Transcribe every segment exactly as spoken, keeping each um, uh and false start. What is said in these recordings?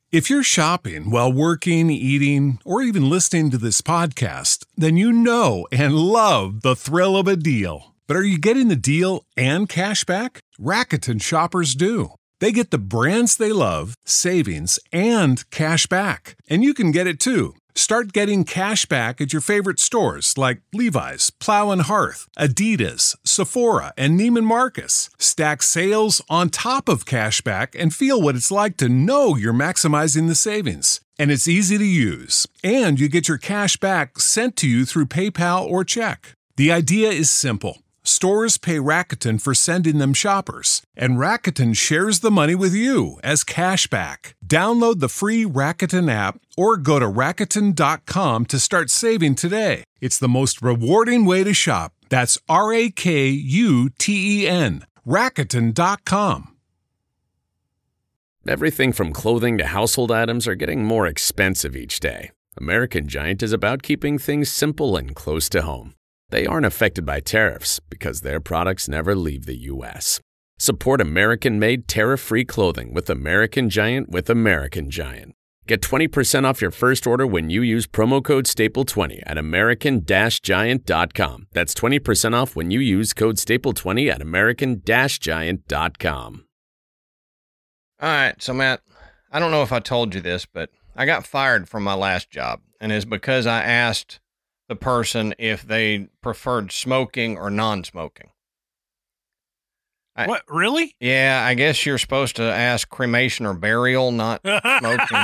If you're shopping while working, eating, or even listening to this podcast, then you know and love the thrill of a deal. But are you getting the deal and cash back? Rakuten shoppers do. They get the brands they love, savings, and cash back. And you can get it too. Start getting cash back at your favorite stores like Levi's, Plow and Hearth, Adidas, Sephora, and Neiman Marcus. Stack sales on top of cash back and feel what it's like to know you're maximizing the savings. And it's easy to use. And you get your cash back sent to you through PayPal or check. The idea is simple. Stores pay Rakuten for sending them shoppers, and Rakuten shares the money with you as cash back. Download the free Rakuten app or go to Rakuten dot com to start saving today. It's the most rewarding way to shop. That's R A K U T E N. Rakuten dot com. Everything from clothing to household items are getting more expensive each day. American Giant is about keeping things simple and close to home. They aren't affected by tariffs because their products never leave the U S. Support American-made tariff-free clothing with American Giant with American Giant. Get twenty percent off your first order when you use promo code staple twenty at American Giant dot com. That's twenty percent off when you use code staple twenty at American Giant dot com. All right, so Matt, I don't know if I told you this, but I got fired from my last job, and it's because I asked the person if they preferred smoking or non-smoking. I, what, really? Yeah, I guess you're supposed to ask cremation or burial, not smoking.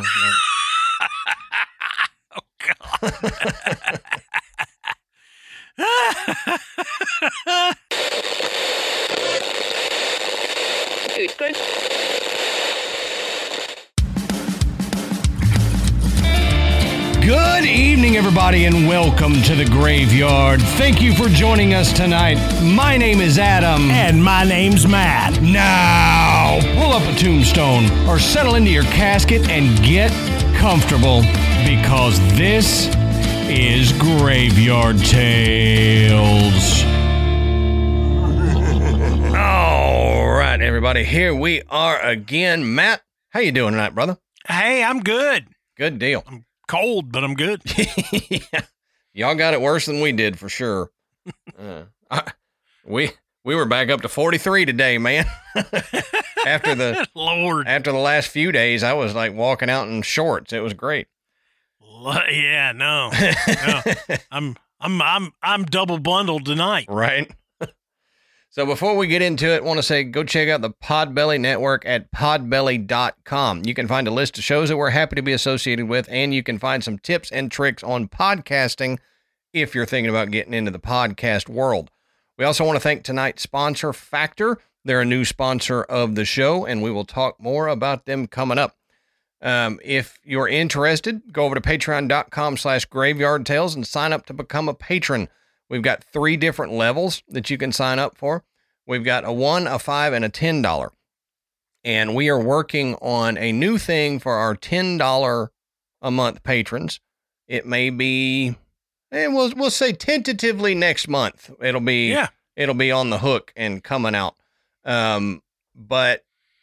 Oh, God. Good. Good evening, everybody, and welcome to the Graveyard. Thank you for joining us tonight. My name is Adam. And my name's Matt. Now, pull up a tombstone or settle into your casket and get comfortable because this is Graveyard Tales. All right, everybody, here we are again. Matt, how you doing tonight, brother? Hey, I'm good. Good deal. I'm cold, but I'm good. Yeah. Y'all got it worse than we did, for sure. Uh, I, we we were back up to forty-three today, man. after the Lord, after the last few days, I was like walking out in shorts. It was great. Yeah, no, no. I'm I'm I'm I'm double bundled tonight. Right. So before we get into it, I want to say go check out the Podbelly Network at podbelly dot com. You can find a list of shows that we're happy to be associated with, and you can find some tips and tricks on podcasting if you're thinking about getting into the podcast world. We also want to thank tonight's sponsor, Factor. They're a new sponsor of the show, and we will talk more about them coming up. Um, if you're interested, go over to patreon dot com slash graveyard tales and sign up to become a patron. We've got three different levels that you can sign up for. We've got a one, a five, and a ten dollars. And we are working on a new thing for our ten dollars a month patrons. It may be, and we'll we'll say tentatively next month. It'll be Yeah. it'll be on the hook and coming out. Um, but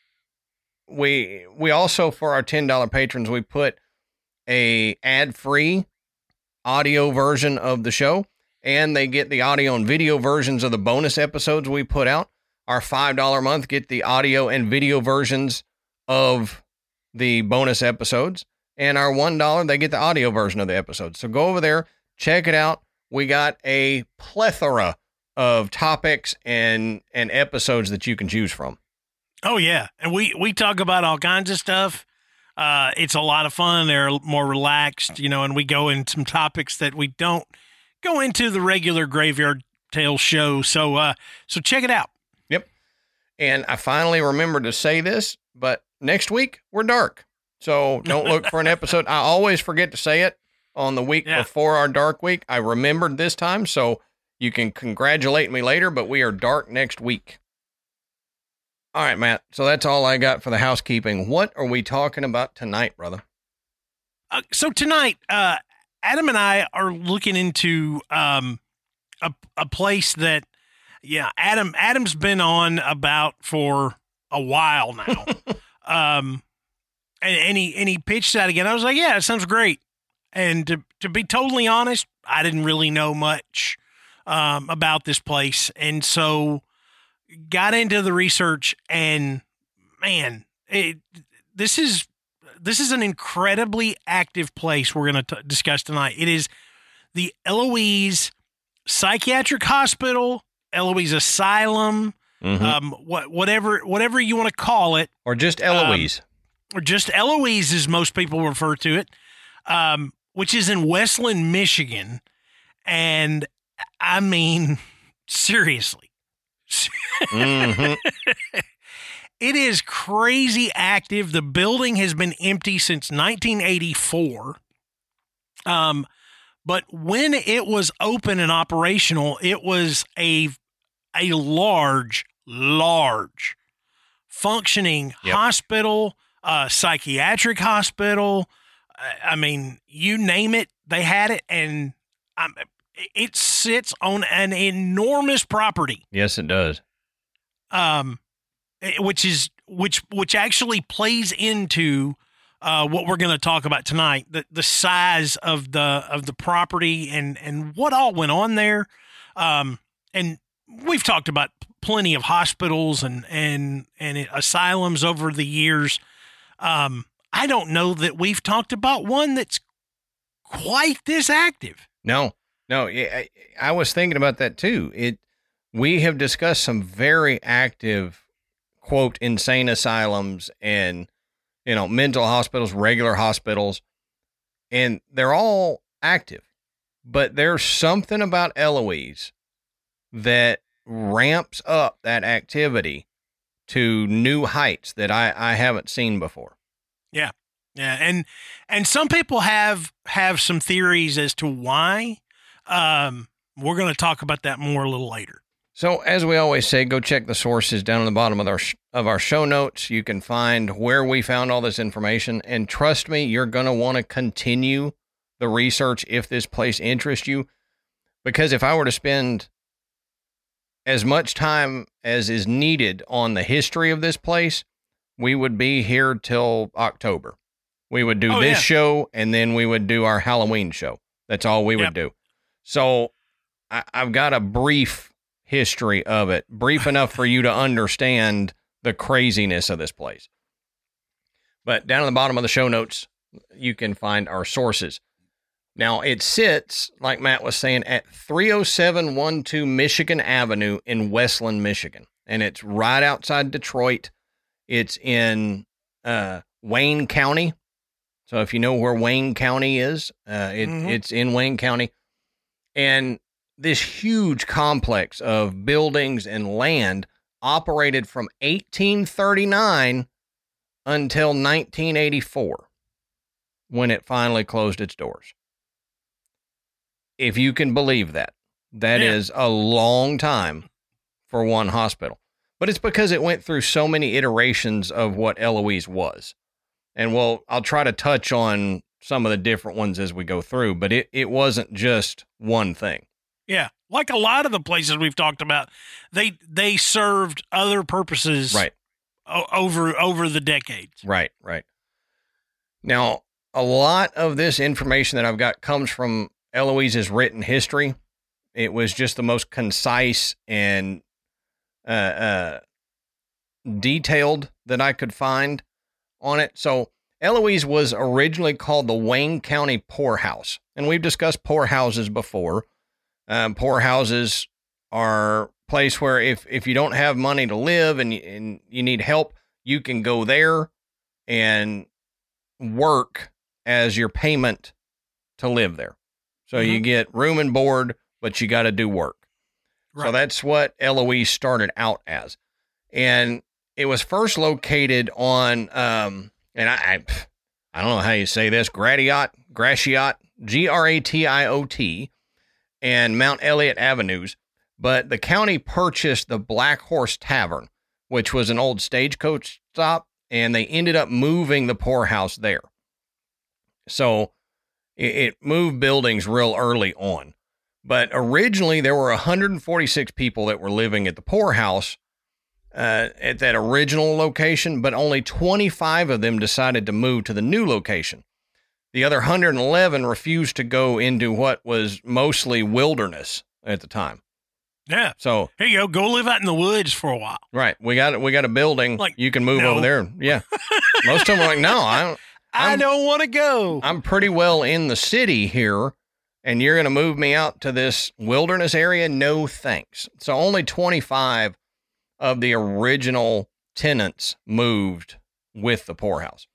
we we also, for our ten dollars patrons, we put a ad-free audio version of the show. And they get the audio and video versions of the bonus episodes we put out. Our five dollars a month get the audio and video versions of the bonus episodes. And our one dollar, they get the audio version of the episodes. So go over there, check it out. We got a plethora of topics and, and episodes that you can choose from. Oh, yeah. And we, we talk about all kinds of stuff. Uh, it's a lot of fun. They're more relaxed, you know, and we go into some topics that we don't go into the regular Graveyard Tales show. So, uh, so check it out. Yep. And I finally remembered to say this, but next week we're dark. So don't look for an episode. I always forget to say it on the week Yeah. before our dark week. I remembered this time, so you can congratulate me later, but we are dark next week. All right, Matt. So that's all I got for the housekeeping. What are we talking about tonight, brother? Uh, so tonight, uh, Adam and I are looking into um, a a place that, yeah, Adam Adam's been on about for a while now, um, and, and he and he pitched that again. I was like, yeah, it sounds great. And to to be totally honest, I didn't really know much um, about this place, and so got into the research. And man, it, this is this is an incredibly active place we're going to discuss tonight. It is the Eloise Psychiatric Hospital, Eloise Asylum, mm-hmm. um, what whatever whatever you want to call it, or just Eloise, um, or just Eloise, as most people refer to it. Um, which is in Westland, Michigan. And I mean, seriously, mm-hmm. It is crazy active. The building has been empty since nineteen eighty-four. Um, but when it was open and operational, it was a, a large, large functioning yep. hospital, uh, psychiatric hospital. I mean, you name it, they had it, and um, it sits on an enormous property. Yes, it does. Um, which is which which actually plays into uh, what we're going to talk about tonight: the the size of the of the property and and what all went on there. Um, and we've talked about plenty of hospitals and and and asylums over the years. Um. I don't know that we've talked about one that's quite this active. No, no. I, I was thinking about that too. It, we have discussed some very active, quote, insane asylums and, you know, mental hospitals, regular hospitals, and they're all active. But there's something about Eloise that ramps up that activity to new heights that I, I haven't seen before. Yeah. Yeah. And, and some people have, have some theories as to why. Um, we're going to talk about that more a little later. So as we always say, go check the sources down at the bottom of our, sh- of our show notes. You can find where we found all this information, and trust me, you're going to want to continue the research if this place interests you, because if I were to spend as much time as is needed on the history of this place, we would be here till October. We would do oh, this yeah. show, and then we would do our Halloween show. That's all we yep. would do. So I, I've got a brief history of it, brief enough for you to understand the craziness of this place. But down at the bottom of the show notes, you can find our sources. Now, it sits, like Matt was saying, at three oh seven one two Michigan Avenue in Westland, Michigan. And it's right outside Detroit. It's in uh, Wayne County. So if you know where Wayne County is, uh, it, mm-hmm. it's in Wayne County. And this huge complex of buildings and land operated from eighteen thirty-nine until nineteen eighty-four, when it finally closed its doors. If you can believe that, that yeah. is a long time for one hospital. But it's because it went through so many iterations of what Eloise was. And well, I'll try to touch on some of the different ones as we go through, but it, it wasn't just one thing. Yeah. Like a lot of the places we've talked about, they they served other purposes right. o- over over the decades. Right, right. Now, a lot of this information that I've got comes from Eloise's written history. It was just the most concise and uh, uh, detailed that I could find on it. So Eloise was originally called the Wayne County Poorhouse, and we've discussed poorhouses before. Um, poorhouses are a place where if, if you don't have money to live and you, and you need help, you can go there and work as your payment to live there. So mm-hmm. you get room and board, but you got to do work. Right. So that's what Eloise started out as. And it was first located on, um, and I, I, I don't know how you say this, Gratiot, Gratiot, G R A T I O T, and Mount Elliott Avenues. But the county purchased the Black Horse Tavern, which was an old stagecoach stop, and they ended up moving the poorhouse there. So it, it moved buildings real early on. But originally there were one hundred forty-six people that were living at the poorhouse uh, at that original location, but only twenty-five of them decided to move to the new location. The other one hundred eleven refused to go into what was mostly wilderness at the time. Yeah. So here you go. Go live out in the woods for a while. right, we got we got a building. Like, you can move no. over there. Yeah, most of them are like, no, I don't. I I'm- don't want to go. I'm pretty well in the city here, and you're going to move me out to this wilderness area? No, thanks. So only twenty-five of the original tenants moved with the poorhouse.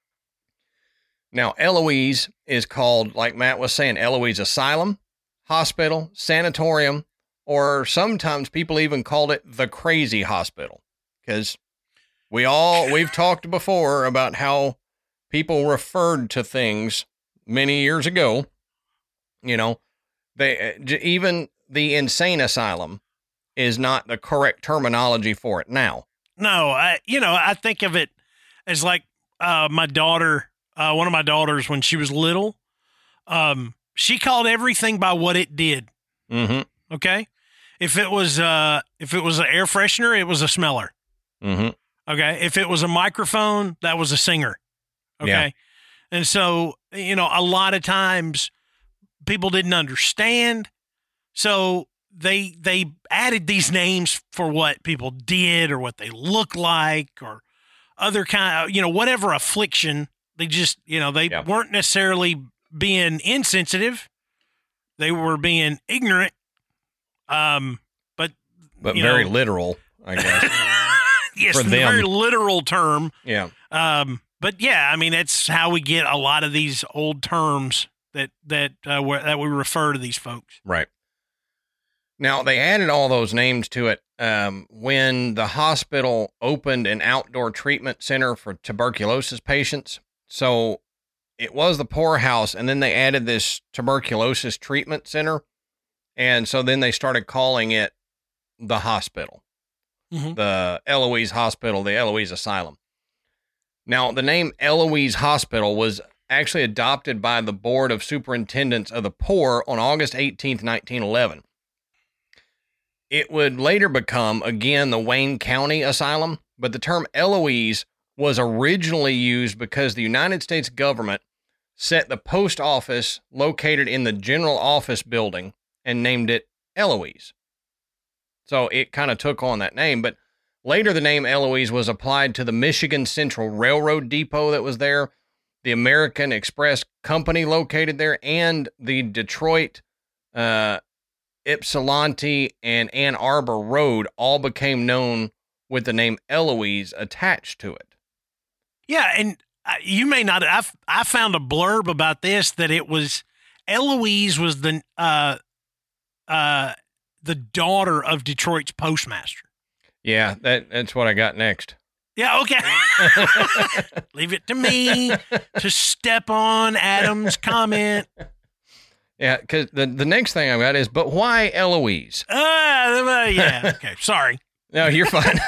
Now, Eloise is called, like Matt was saying, Eloise Asylum, Hospital, Sanatorium, or sometimes people even called it the Crazy Hospital, because we all, we've talked before about how people referred to things many years ago. You know, they even the insane asylum is not the correct terminology for it now. No, I, you know, I think of it as like uh, my daughter, uh, one of my daughters, when she was little, um, she called everything by what it did. Mm-hmm. Okay. If it was, uh, if it was an air freshener, it was a smeller. Mm-hmm. Okay. If it was a microphone, that was a singer. Okay. Yeah. And so, you know, a lot of times people didn't understand. So they, they added these names for what people did or what they look like or other kind of, you know, whatever affliction. They just, you know, they Yeah. weren't necessarily being insensitive. They were being ignorant. Um, but, But you very know, literal, I guess. yes, for in the them. very literal term. Yeah. Um, but yeah, I mean, that's how we get a lot of these old terms that, that, uh, where, that we refer to these folks. Right. Now, they added all those names to it um, when the hospital opened an outdoor treatment center for tuberculosis patients. So it was the poorhouse, and then they added this tuberculosis treatment center. And so then they started calling it the hospital, Mhm. the Eloise Hospital, the Eloise Asylum. Now, the name Eloise Hospital was actually adopted by the Board of Superintendents of the Poor on August eighteenth, nineteen eleven. It would later become, again, the Wayne County Asylum, but the term Eloise was originally used because the United States government set the post office located in the general office building and named it Eloise. So it kind of took on that name, but later the name Eloise was applied to the Michigan Central Railroad Depot that was there, the American Express Company located there, and the Detroit, uh, Ypsilanti, and Ann Arbor Road all became known with the name Eloise attached to it. Yeah. And uh, you may not, I, I found a blurb about this, that it was Eloise was the, uh, uh, the daughter of Detroit's postmaster. Yeah, that that's what I got next. Yeah, okay. Leave it to me to step on Adam's comment. Yeah, because the, the next thing I've got is, but why Eloise? Uh, uh, yeah, okay, sorry. No, you're fine.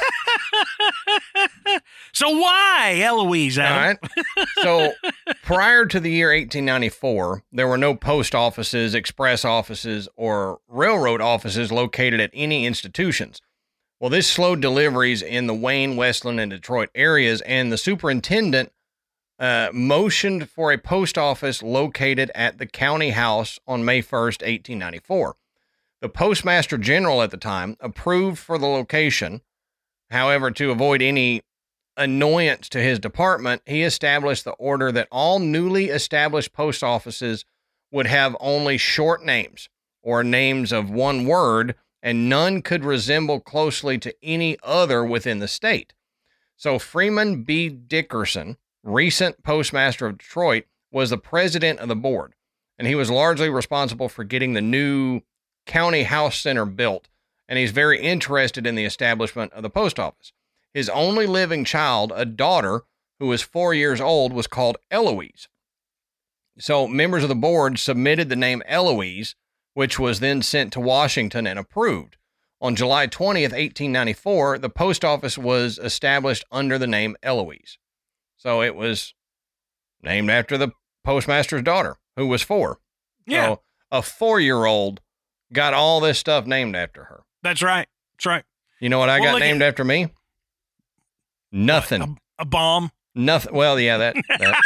So why Eloise, All Adam? right. So prior to the year eighteen ninety-four, there were no post offices, express offices, or railroad offices located at any institutions. Well, this slowed deliveries in the Wayne, Westland, and Detroit areas, and the superintendent uh, motioned for a post office located at the county house on May first, eighteen ninety-four. The postmaster general at the time approved for the location. However, to avoid any annoyance to his department, he established the order that all newly established post offices would have only short names or names of one word, and none could resemble closely to any other within the state. So Freeman B. Dickerson, recent postmaster of Detroit, was the president of the board, and he was largely responsible for getting the new county house center built, and he's very interested in the establishment of the post office. His only living child, a daughter who was four years old, was called Eloise. So members of the board submitted the name Eloise, which was then sent to Washington and approved. On July twentieth, eighteen ninety-four, the post office was established under the name Eloise. So it was named after the postmaster's daughter, who was four. Yeah. So a four-year-old got all this stuff named after her. That's right. That's right. You know what I Well, got look named at- after me? Nothing. A, a bomb? Nothing. Well, yeah, that. that, that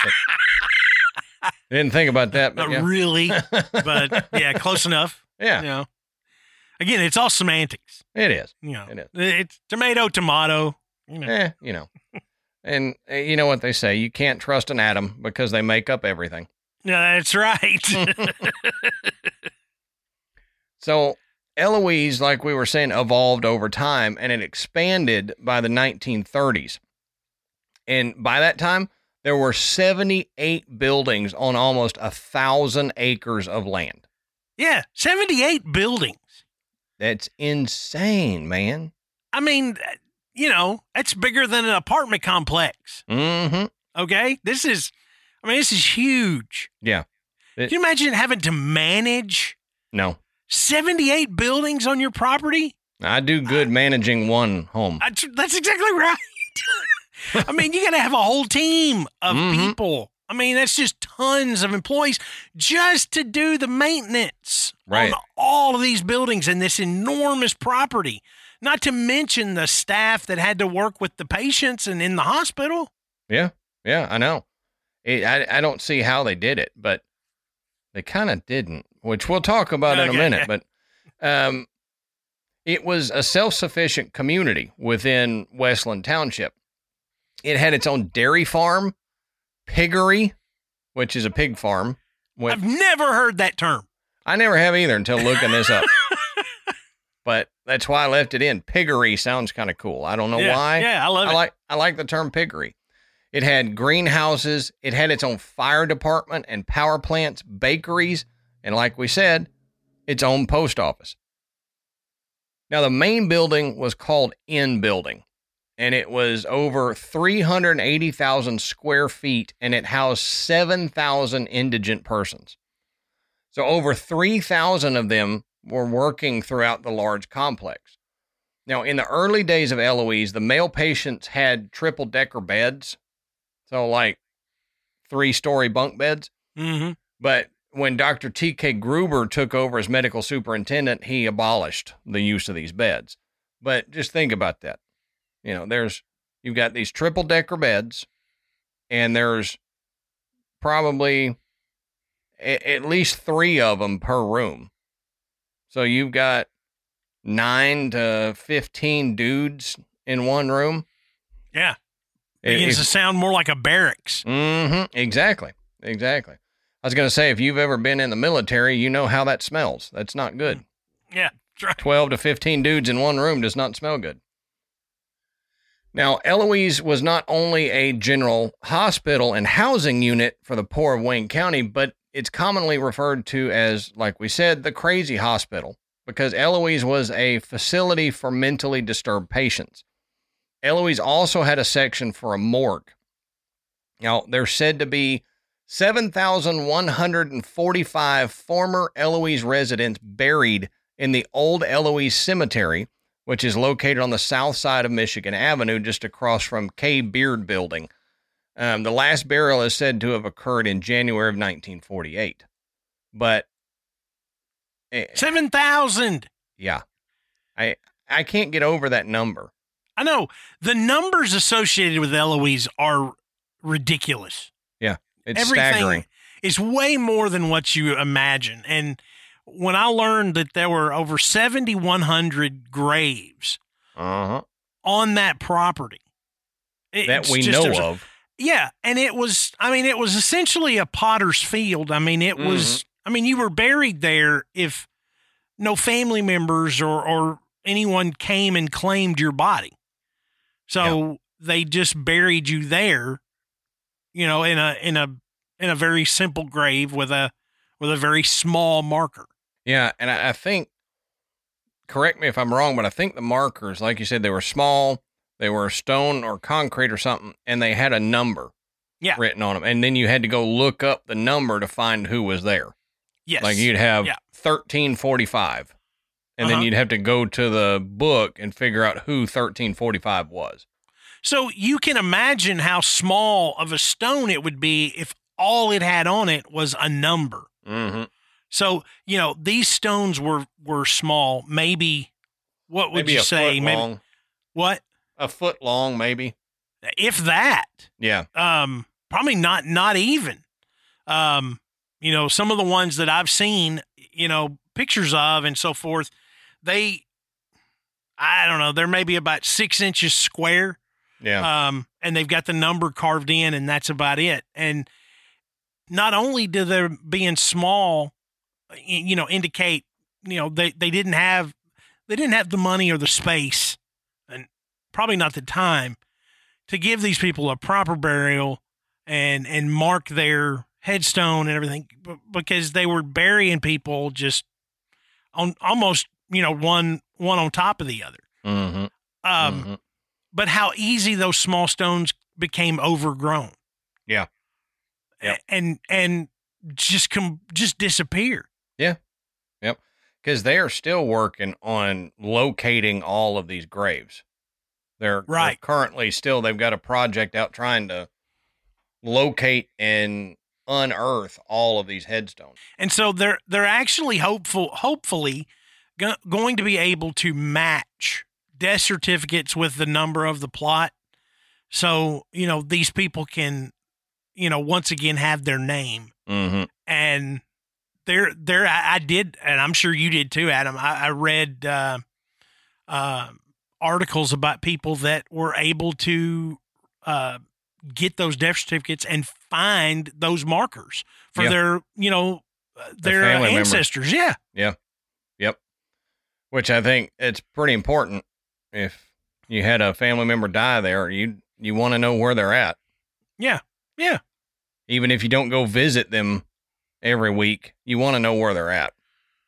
didn't think about that. But Not yeah. really, but yeah, close enough. Yeah. You know, again, it's all semantics. It is. You know, It is. it's tomato, tomato. You know, Eh, you know. And uh, you know what they say, you can't trust an atom because they make up everything. yeah, that's right. So Eloise, like we were saying, evolved over time and it expanded by the nineteen thirties. And by that time, there were seventy-eight buildings on almost a thousand acres of land. Yeah, seventy-eight buildings. That's insane, man. I mean, you know, that's bigger than an apartment complex. Mm-hmm. Okay, this is, I mean, this is huge. Yeah. It- Can you imagine having to manage No. seventy-eight buildings on your property? I do good managing one home. I, that's exactly right. I mean, you got to have a whole team of Mhm. people. I mean, that's just tons of employees just to do the maintenance Right. on all of these buildings and this enormous property. Not to mention the staff that had to work with the patients and in the hospital. Yeah. Yeah, I know. It, I, I don't see how they did it, but they kind of didn't, which we'll talk about in a Okay. minute. But um, it was a self-sufficient community within Westland Township. It had its own dairy farm, piggery, which is a pig farm. With, I've never heard that term. I never have either until looking this up. But that's why I left it in. Piggery sounds kind of cool. I don't know yeah, why. Yeah, I love I it. like I like the term piggery. It had greenhouses. It had its own fire department and power plants, bakeries, and like we said, its own post office. Now, the main building was called Inn Building, and it was over three hundred eighty thousand square feet, and it housed seven thousand indigent persons. So over three thousand of them were working throughout the large complex. Now, in the early days of Eloise, the male patients had triple-decker beds, so like three-story bunk beds. Mm-hmm. But when Doctor T K Gruber took over as medical superintendent, he abolished the use of these beds. But just think about that. You know, there's, you've got these triple-decker beds, and there's probably a- at least three of them per room. So you've got nine to fifteen dudes in one room. Yeah. Begins to sound more like a barracks. Mm-hmm. Exactly. Exactly. I was going to say, if you've ever been in the military, you know how that smells. That's not good. Yeah, that's right. twelve to fifteen dudes in one room does not smell good. Now, Eloise was not only a general hospital and housing unit for the poor of Wayne County, but it's commonly referred to as, like we said, the crazy hospital, because Eloise was a facility for mentally disturbed patients. Eloise also had a section for a morgue. Now, there's said to be seven thousand one hundred forty-five former Eloise residents buried in the old Eloise Cemetery, which is located on the south side of Michigan Avenue, just across from K. Beard Building. Um, the last burial is said to have occurred in January of nineteen forty-eight. But eh, seven thousand. yeah, I I can't get over that number. I know. The numbers associated with Eloise are ridiculous. Yeah, it's Everything staggering. is way more than what you imagine. And when I learned that there were over seventy-one hundred graves Uh-huh. on that property, That it's we just- know there's a- of. Yeah, and it was, I mean, it was essentially a potter's field. I mean, it was, I mean, you were buried there if no family members or, or anyone came and claimed your body. So they just buried you there, you know, in a, in a, in a very simple grave with a, with a very small marker. Yeah, and I, I think, correct me if I'm wrong, but I think the markers, like you said, they were small, they were stone or concrete or something, and they had a number Yeah. written on them. And then you had to go look up the number to find who was there. Yes. Like you'd have Yeah. thirteen forty-five, and Uh-huh. then you'd have to go to the book and figure out who thirteen forty-five was. So you can imagine how small of a stone it would be if all it had on it was a number. Mm-hmm. So, you know, these stones were, were small, maybe, what would Maybe you a say? foot Maybe long. what? a foot long, maybe. If that. Yeah. Um, probably not, not even. Um, you know, some of the ones that I've seen, you know, pictures of and so forth, they, I don't know, they're maybe about six inches square. Yeah. Um, and they've got the number carved in, and that's about it. And not only do they being small, you know, indicate, you know, they, they didn't have, they didn't have the money or the space, and probably not the time to give these people a proper burial and, and mark their headstone and everything, because they were burying people just on almost, you know, one, one on top of the other. Mm-hmm. Um, mm-hmm. But how easy those small stones became overgrown. Yeah. Yep. And, and just come, just disappear. Yeah. Yep. Because they are still working on locating all of these graves. They're, right. they're currently still, they've got a project out trying to locate and unearth all of these headstones. And so they're, they're actually hopeful, hopefully go, going to be able to match death certificates with the number of the plot. So, you know, these people can, you know, once again have their name. Mm-hmm. And there, there, I, I did, and I'm sure you did too, Adam. I, I read, uh, uh, articles about people that were able to, uh, get those death certificates and find those markers for yeah. their, you know, their, their uh, ancestors. Members. Yeah. Yeah. Yep. Which I think it's pretty important. If you had a family member die there, you, you want to know where they're at. Yeah. Yeah. Even if you don't go visit them every week, you want to know where they're at.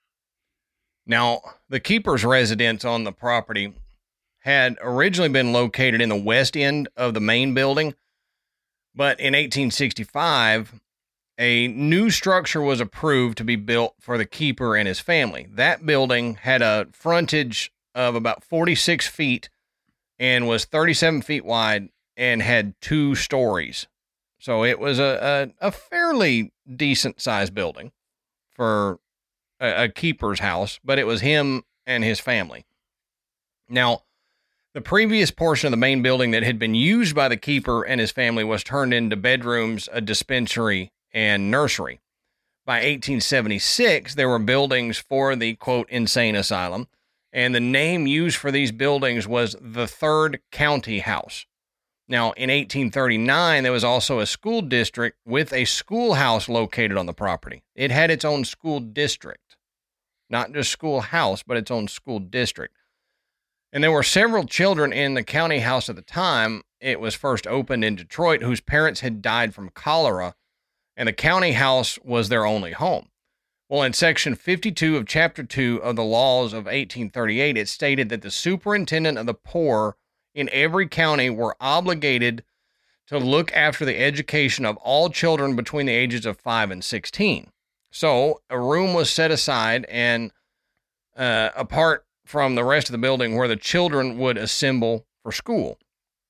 Now, the keeper's residence on the property had originally been located in the west end of the main building, but in eighteen sixty-five, a new structure was approved to be built for the keeper and his family. That building had a frontage of about forty-six feet and was thirty-seven feet wide and had two stories. So it was a, a, a fairly decent sized building for a, a keeper's house, but it was him and his family. Now, the previous portion of the main building that had been used by the keeper and his family was turned into bedrooms, a dispensary, and nursery. By eighteen seventy-six, there were buildings for the, quote, insane asylum, and the name used for these buildings was the Third County House. Now, in eighteen thirty-nine, there was also a school district with a schoolhouse located on the property. It had its own school district, not just schoolhouse, but its own school district. And there were several children in the county house at the time it was first opened in Detroit whose parents had died from cholera, and the county house was their only home. Well, in Section fifty-two of Chapter two of the laws of eighteen thirty-eight, it stated that the superintendent of the poor in every county were obligated to look after the education of all children between the ages of five and sixteen. So a room was set aside and uh, apart from the rest of the building where the children would assemble for school.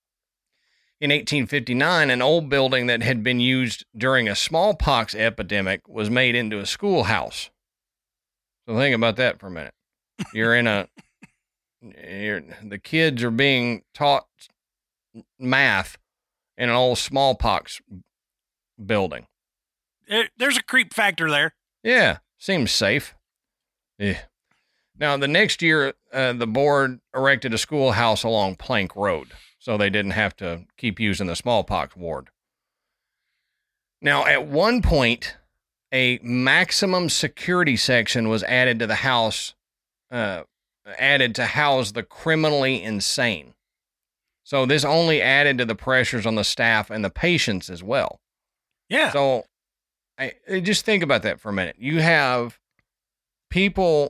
In eighteen fifty-nine, an old building that had been used during a smallpox epidemic was made into a schoolhouse. So think about that for a minute. You're in a, you're, the kids are being taught math in an old smallpox building. There's a creep factor there. Yeah, seems safe. Yeah. Now, the next year, uh, the board erected a schoolhouse along Plank Road, so they didn't have to keep using the smallpox ward. Now, at one point, a maximum security section was added to the house, uh, added to house the criminally insane. So this only added to the pressures on the staff and the patients as well. Yeah. So I, I just think about that for a minute. You have people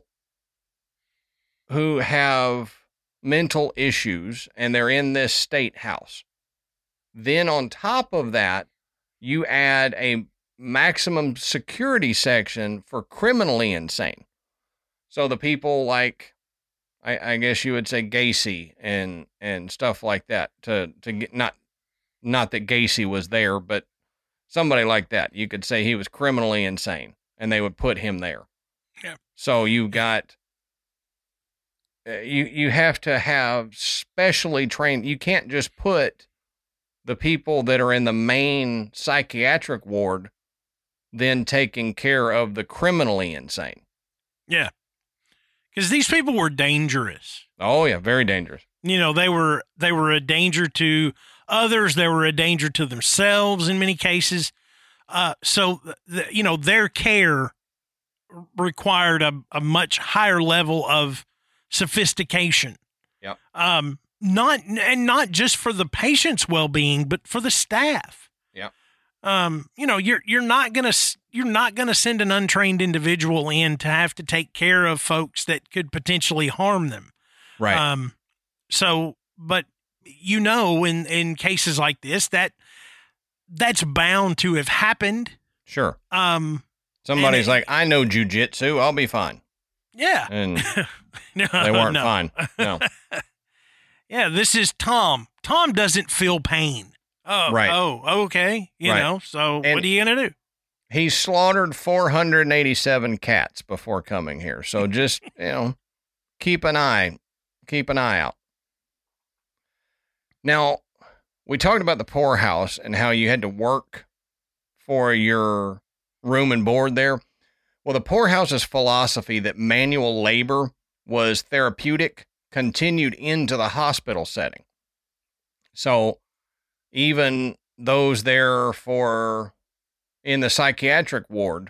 who have mental issues and they're in this state house. Then on top of that, you add a maximum security section for criminally insane. So the people like, I, I guess you would say Gacy and, and stuff like that to, to get, not, not that Gacy was there, but somebody like that. You could say he was criminally insane and they would put him there. Yeah. So you got, you, you have to have specially trained. You can't just put the people that are in the main psychiatric ward then taking care of the criminally insane. Yeah. Because these people were dangerous. Oh, yeah, very dangerous. You know, they were they were a danger to others. They were a danger to themselves in many cases. Uh, so, the, you know, their care required a, a much higher level of sophistication. Yep. Um, not and not just for the patient's well-being, but for the staff. Yep. Um, you know, you're you're not gonna you're not gonna send an untrained individual in to have to take care of folks that could potentially harm them. Right. Um, so, but you know, in in cases like this, that that's bound to have happened. Sure. Um, Somebody's it, like, I know jujitsu, I'll be fine. Yeah. And no, they weren't no. fine. No. Yeah, this is Tom. Tom doesn't feel pain. Oh, right. Oh, okay. You right. know, so and what are you going to do? He slaughtered four hundred eighty-seven cats before coming here. So just, you know, keep an eye, keep an eye out. Now, we talked about the poorhouse and how you had to work for your room and board there. Well, the poorhouse's philosophy that manual labor was therapeutic continued into the hospital setting. So even those there for in the psychiatric ward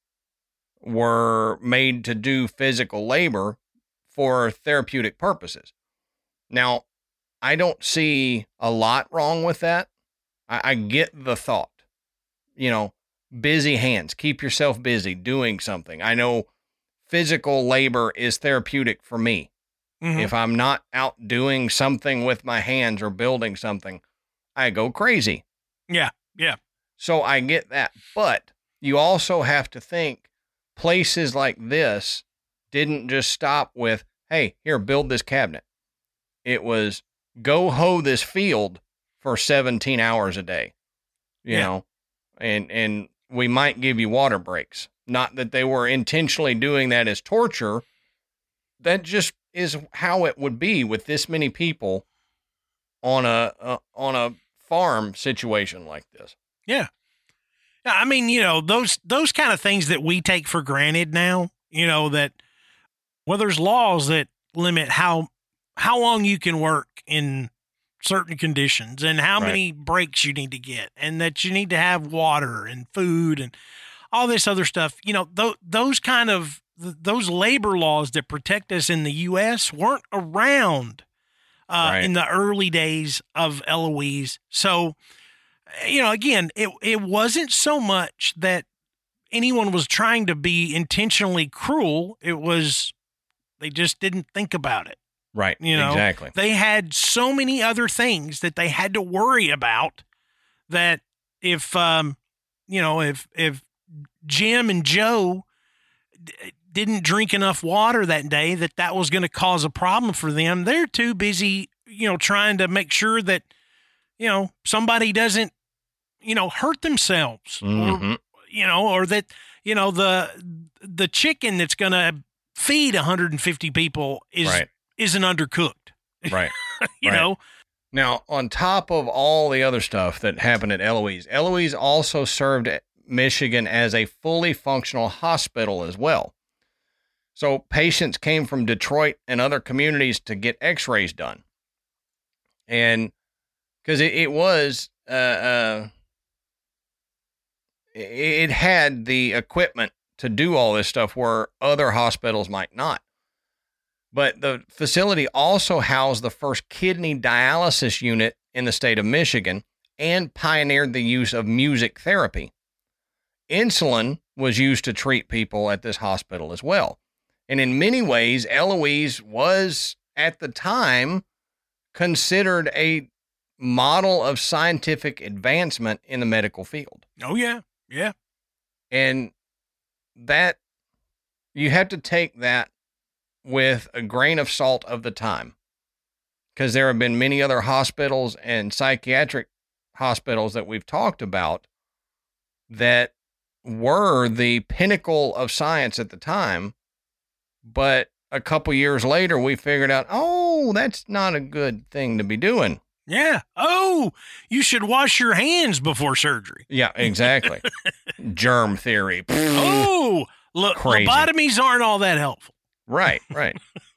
were made to do physical labor for therapeutic purposes. Now, I don't see a lot wrong with that. I, I get the thought, you know, busy hands, keep yourself busy doing something. I know physical labor is therapeutic for me. Mm-hmm. If I'm not out doing something with my hands or building something, I go crazy. Yeah, yeah. So I get that. But you also have to think places like this didn't just stop with, hey, here, build this cabinet. It was go hoe this field for seventeen hours a day, you yeah. know, and, and we might give you water breaks. Not that they were intentionally doing that as torture. That just is how it would be with this many people on a uh, on a farm situation like this. Yeah. Yeah, I mean, you know, those those kind of things that we take for granted now, you know, that well, there's laws that limit how how long you can work in certain conditions and how right. many breaks you need to get, and that you need to have water and food and all this other stuff. You know, th- those kind of those labor laws that protect us in the U S weren't around uh, right. in the early days of Eloise. So, you know, again, it, it wasn't so much that anyone was trying to be intentionally cruel. It was, they just didn't think about it. Right. You know, exactly. They had so many other things that they had to worry about that if, um, you know, if, if Jim and Joe d- didn't drink enough water that day, that that was going to cause a problem for them. They're too busy, you know, trying to make sure that, you know, somebody doesn't, you know, hurt themselves mm-hmm. or, you know, or that, you know, the, the chicken that's going to feed one hundred fifty people is, right. isn't undercooked. Right. you right. know? Now, on top of all the other stuff that happened at Eloise, Eloise also served Michigan as a fully functional hospital as well. So patients came from Detroit and other communities to get x-rays done. And because it, it was, uh, uh, it had the equipment to do all this stuff where other hospitals might not. But the facility also housed the first kidney dialysis unit in the state of Michigan and pioneered the use of music therapy. Insulin was used to treat people at this hospital as well. And in many ways, Eloise was, at the time, considered a model of scientific advancement in the medical field. Oh, yeah. Yeah. And that, you have to take that with a grain of salt of the time, because there have been many other hospitals and psychiatric hospitals that we've talked about that were the pinnacle of science at the time, but a couple years later, we figured out, oh, that's not a good thing to be doing. Yeah. Oh, you should wash your hands before surgery. Yeah, exactly. Germ theory. Oh, look, Crazy. lobotomies aren't all that helpful. Right, right.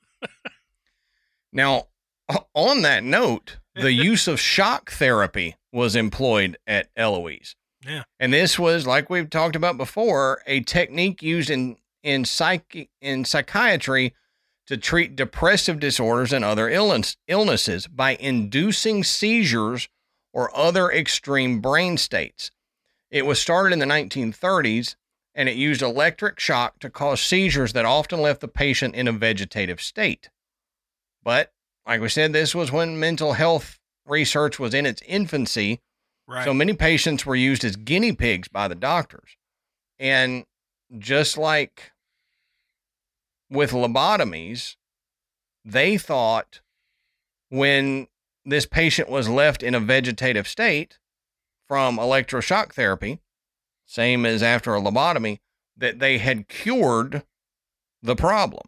Now, on that note, the use of shock therapy was employed at Eloise. Yeah. And this was, like we've talked about before, a technique used in, in, psych, in psychiatry to treat depressive disorders and other illness, illnesses by inducing seizures or other extreme brain states. It was started in the nineteen thirties, and it used electric shock to cause seizures that often left the patient in a vegetative state. But, like we said, this was when mental health research was in its infancy, Right. so many patients were used as guinea pigs by the doctors. And just like with lobotomies, they thought when this patient was left in a vegetative state from electroshock therapy, same as after a lobotomy, that they had cured the problem.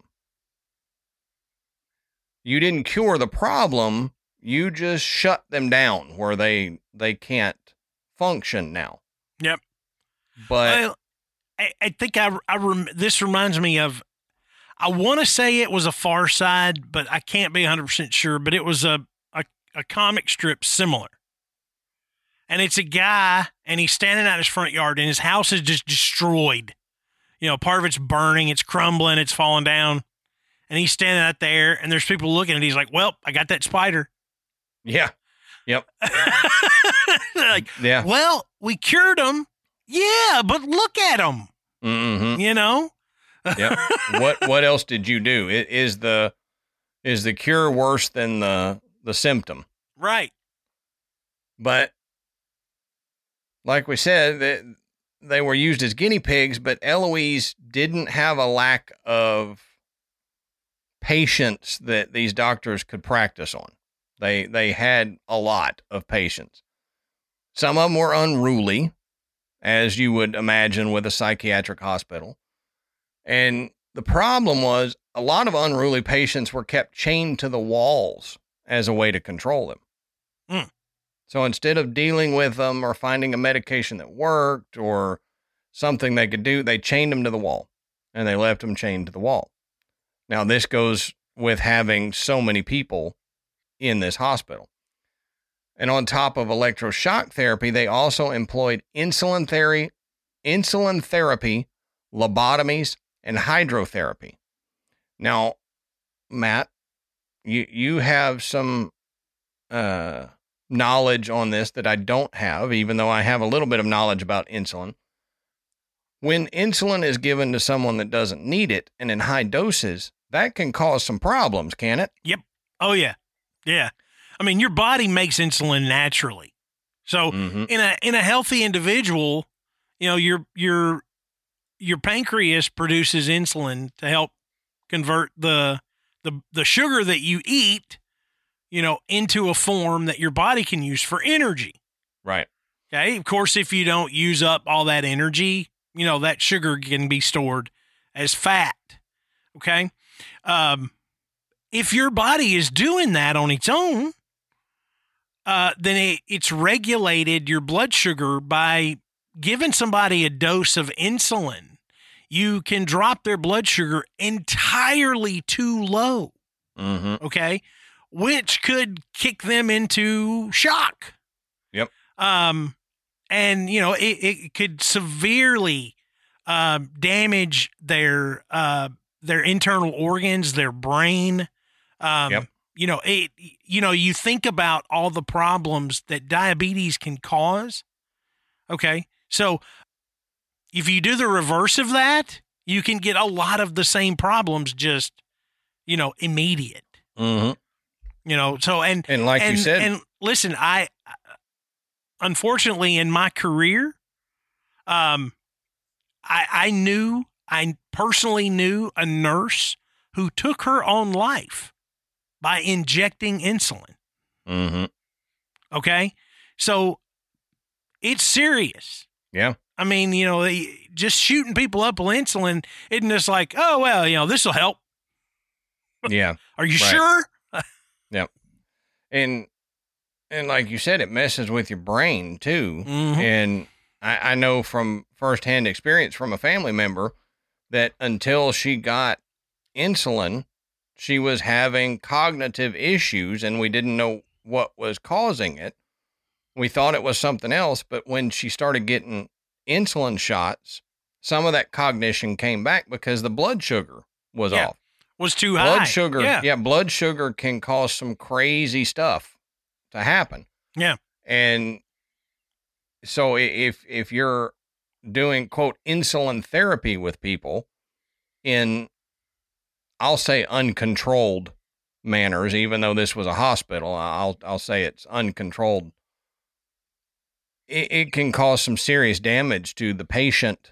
You didn't cure the problem, you just shut them down where they they can't function now. Yep. But Well, I, I think I, I rem, this reminds me of, I want to say it was a Far Side, but I can't be one hundred percent sure, but it was a, a, a comic strip similar. And it's a guy, and he's standing out in his front yard, and his house is just destroyed. You know, part of it's burning, it's crumbling, it's falling down. And he's standing out there, and there's people looking at it. He's like, well, I got that spider. yeah. Yep. Like, Yeah. well, we cured him. Yeah, but look at him. Mm-hmm. You know? Yep. What what else did you do? I- Is the is the cure worse than the the symptom? Right. But like we said, that they were used as guinea pigs, but Eloise didn't have a lack of patients that these doctors could practice on. They they had a lot of patients. Some of them were unruly, as you would imagine with a psychiatric hospital. And the problem was a lot of unruly patients were kept chained to the walls as a way to control them. Mm. So instead of dealing with them or finding a medication that worked or something they could do, they chained them to the wall, and they left them chained to the wall. Now, this goes with having so many people in this hospital. And on top of electroshock therapy, they also employed insulin therapy, insulin therapy, lobotomies, and hydrotherapy. Now, Matt, you you have some uh, knowledge on this that I don't have, even though I have a little bit of knowledge about insulin. When insulin is given to someone that doesn't need it and in high doses, that can cause some problems, can it? Yep. Oh, yeah. Yeah. I mean, your body makes insulin naturally. So Mm-hmm. in a in a healthy individual, you know, your your your pancreas produces insulin to help convert the the the sugar that you eat, you know, into a form that your body can use for energy. Right. Okay. Of course, if you don't use up all that energy, you know, that sugar can be stored as fat. Okay. Um, if your body is doing that on its own, uh, then it, it's regulated your blood sugar by giving somebody a dose of insulin. You can drop their blood sugar entirely too low. Mm-hmm. Okay. Which could kick them into shock. Yep. Um, and you know, it, it could severely, um, damage their, uh, their internal organs, their brain. Um, Yep. you know, it, you know, you think about all the problems that diabetes can cause. Okay. So if you do the reverse of that, you can get a lot of the same problems, just, you know, immediate, Mm-hmm. you know, so, and, And like and, you said, and listen, I, unfortunately in my career, um, I, I knew, I personally knew a nurse who took her own life by injecting insulin. mm-hmm. Okay. So it's serious. Yeah. I mean, you know, just shooting people up with insulin isn't just like, oh, well, you know, this will help. Yeah. Are you Right. sure? Yep. And and like you said, it messes with your brain too. Mhm. And I, I know from firsthand experience from a family member that until she got insulin, she was having cognitive issues and we didn't know what was causing it. We thought it was something else, but when she started getting insulin shots, some of that cognition came back because the blood sugar was Yeah. off. Was too Blood high. sugar, Yeah. yeah, blood sugar can cause some crazy stuff to happen. Yeah. And so i- if if you're doing quote insulin therapy with people in, I'll say uncontrolled manners, even though this was a hospital, I'll I'll say it's uncontrolled. It, it can cause some serious damage to the patient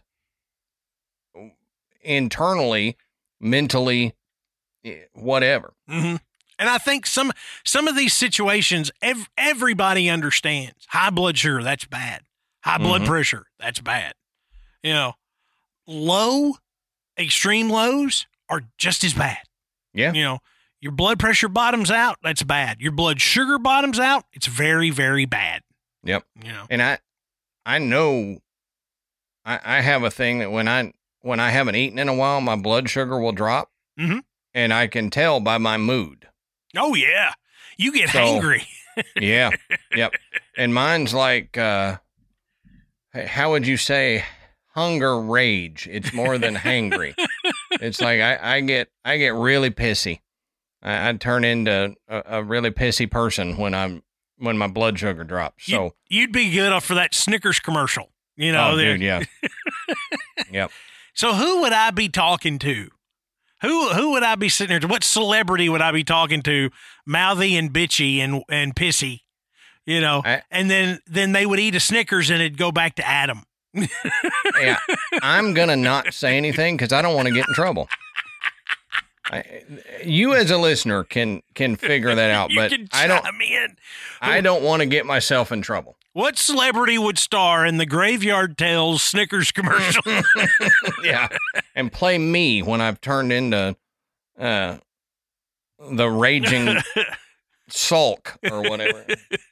internally, mentally, eh, whatever. hmm And I think some some of these situations, ev- everybody understands. High blood sugar, that's bad. High blood Mhm. pressure, that's bad. You know, low, extreme lows are just as bad. Yeah. You know, your blood pressure bottoms out, that's bad. Your blood sugar bottoms out, it's very, very bad. Yep. You know, And I, I know, I, I have a thing that when I when I haven't eaten in a while, my blood sugar will drop, Mhm. and I can tell by my mood. oh yeah, you get So- hangry. Yeah, yep. And mine's like, uh, h- how would you say, hunger rage? It's more than hangry. It's like I, I get I get really pissy. I, I turn into a, a really pissy person when I'm when my blood sugar drops. So, You, you'd be good for that Snickers commercial. You know, oh, there- dude, yeah, yep. So who would I be talking to? Who who would I be sitting there to? What celebrity would I be talking to? Mouthy and bitchy and and pissy, you know. I- and then then they would eat a Snickers and it'd go back to Adam. Yeah, I'm gonna not say anything because I don't want to get in trouble. I, you as a listener can can figure that out, You but can I don't. chime in. I don't want to get myself in trouble. What celebrity would star in the Graveyard Tales Snickers commercial? Yeah, and play me when I've turned into uh, the raging sulk or whatever.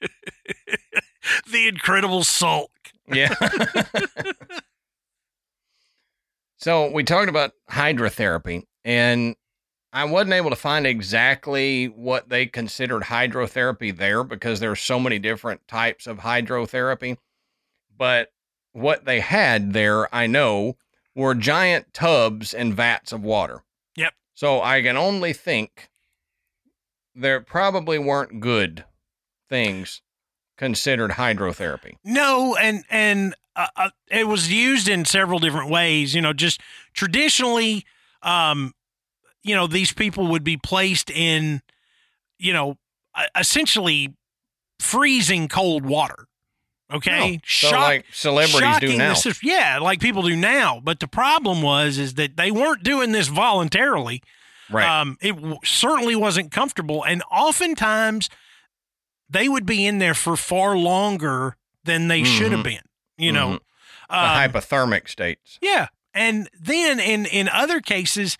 The Incredible Sulk. Yeah. So we talked about hydrotherapy, and I wasn't able to find exactly what they considered hydrotherapy there because there's so many different types of hydrotherapy. But what they had there, I know, were giant tubs and vats of water. Yep. So I can only think there probably weren't good things considered hydrotherapy. No, and and uh, uh, it was used in several different ways. You know, just traditionally, um, you know, these people would be placed in, you know, uh, essentially freezing cold water. Okay, Oh, so like celebrities do shocking now. this- yeah, like people do now. But the problem was is that they weren't doing this voluntarily. Right. Um, it w- certainly wasn't comfortable, and oftentimes they would be in there for far longer than they should have been. You know, the Um, hypothermic states. yeah, and then in in other cases,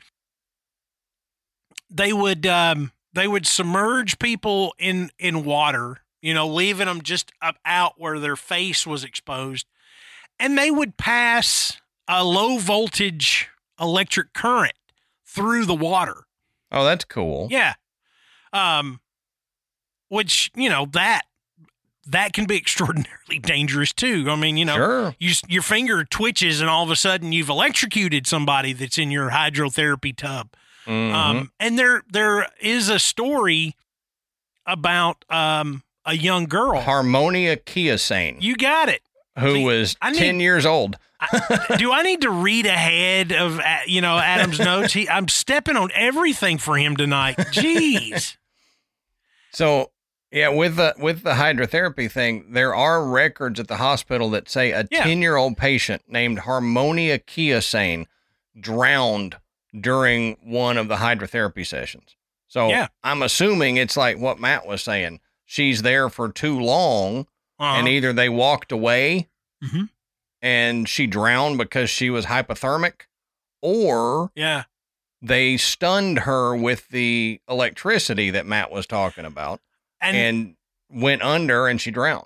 they would um, they would submerge people in in water. You know, leaving them just up out where their face was exposed, and they would pass a low voltage electric current through the water. Oh, that's cool. Yeah. Um, which, you know, that, that can be extraordinarily dangerous too. I mean, you know, Sure. you, your finger twitches and all of a sudden you've electrocuted somebody that's in your hydrotherapy tub. Mhm. Um, and there, there is a story about, um, a young girl. Harmonia Kiosane, You got it. who see, was I need- ten years old. Do I need to read ahead of, uh, you know, Adam's notes? He, I'm stepping on everything for him tonight. Jeez. So, yeah, with the with the hydrotherapy thing, there are records at the hospital that say a Yeah. ten-year-old patient named Harmonia Kiosane drowned during one of the hydrotherapy sessions. So, Yeah. I'm assuming it's like what Matt was saying. She's there for too long, Uh-huh. and either they walked away Mhm. and she drowned because she was hypothermic, or Yeah. they stunned her with the electricity that Matt was talking about and, and went under and she drowned.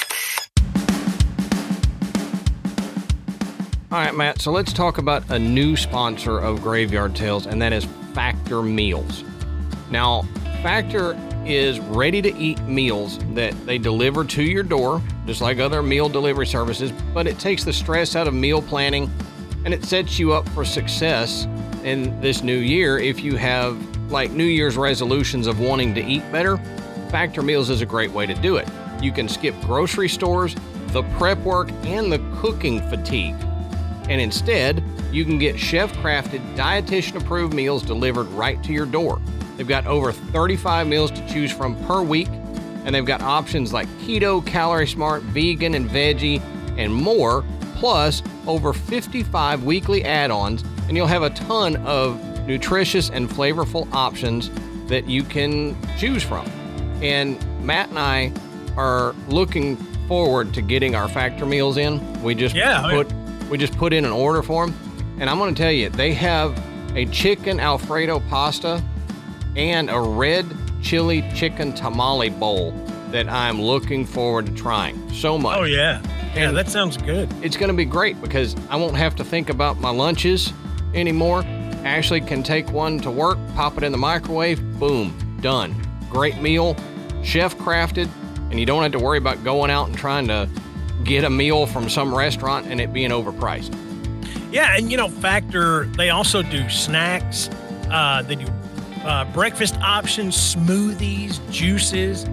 All right, Matt, so let's talk about a new sponsor of Graveyard Tales, and that is Factor Meals. Now, Factor is ready-to-eat meals that they deliver to your door, just like other meal delivery services, but it takes the stress out of meal planning, and it sets you up for success in this new year. If you have, like, New Year's resolutions of wanting to eat better, Factor Meals is a great way to do it. You can skip grocery stores, the prep work, and the cooking fatigue. And instead, you can get chef-crafted, dietitian-approved meals delivered right to your door. They've got over thirty-five meals to choose from per week, and they've got options like keto, calorie smart, vegan, and veggie, and more, plus over fifty-five weekly add-ons, and you'll have a ton of nutritious and flavorful options that you can choose from. And Matt and I are looking forward to getting our Factor meals in. We just yeah, put... We just put in an order for them, and I'm going to tell you, they have a chicken Alfredo pasta and a red chili chicken tamale bowl that I'm looking forward to trying so much. Oh, yeah. Yeah, and that sounds good. It's going to be great because I won't have to think about my lunches anymore. Ashley can take one to work, pop it in the microwave, boom, done. Great meal, chef-crafted, and you don't have to worry about going out and trying to get a meal from some restaurant and it being overpriced. Yeah, and you know, Factor, they also do snacks. Uh, they do uh, breakfast options, smoothies, juices,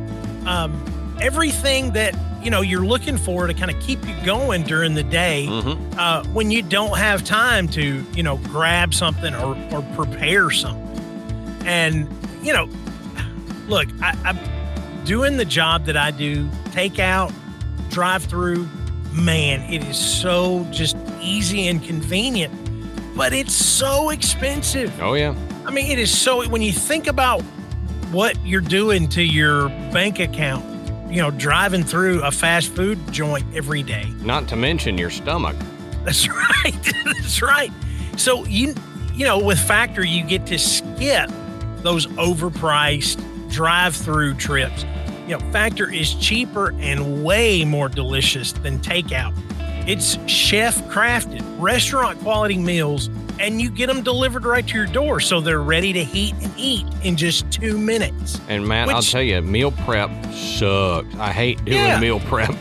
um, everything that, you know, you're looking for to kind of keep you going during the day mm-hmm. uh, when you don't have time to, you know, grab something or, or prepare something. And, you know, look, I, I'm doing the job that I do, takeout, drive-through, man, it is so just easy and convenient, but it's so expensive. Oh, yeah. I mean, it is so, when you think about what you're doing to your bank account, you know, driving through a fast food joint every day. Not to mention your stomach. That's right. That's right. So, you, you know, with Factor, you get to skip those overpriced drive-through trips. You know, Factor is cheaper and way more delicious than takeout. It's chef-crafted, restaurant-quality meals, and you get them delivered right to your door, so they're ready to heat and eat in just two minutes. And, Matt, Which, I'll tell you, meal prep sucks. I hate doing yeah. meal prep.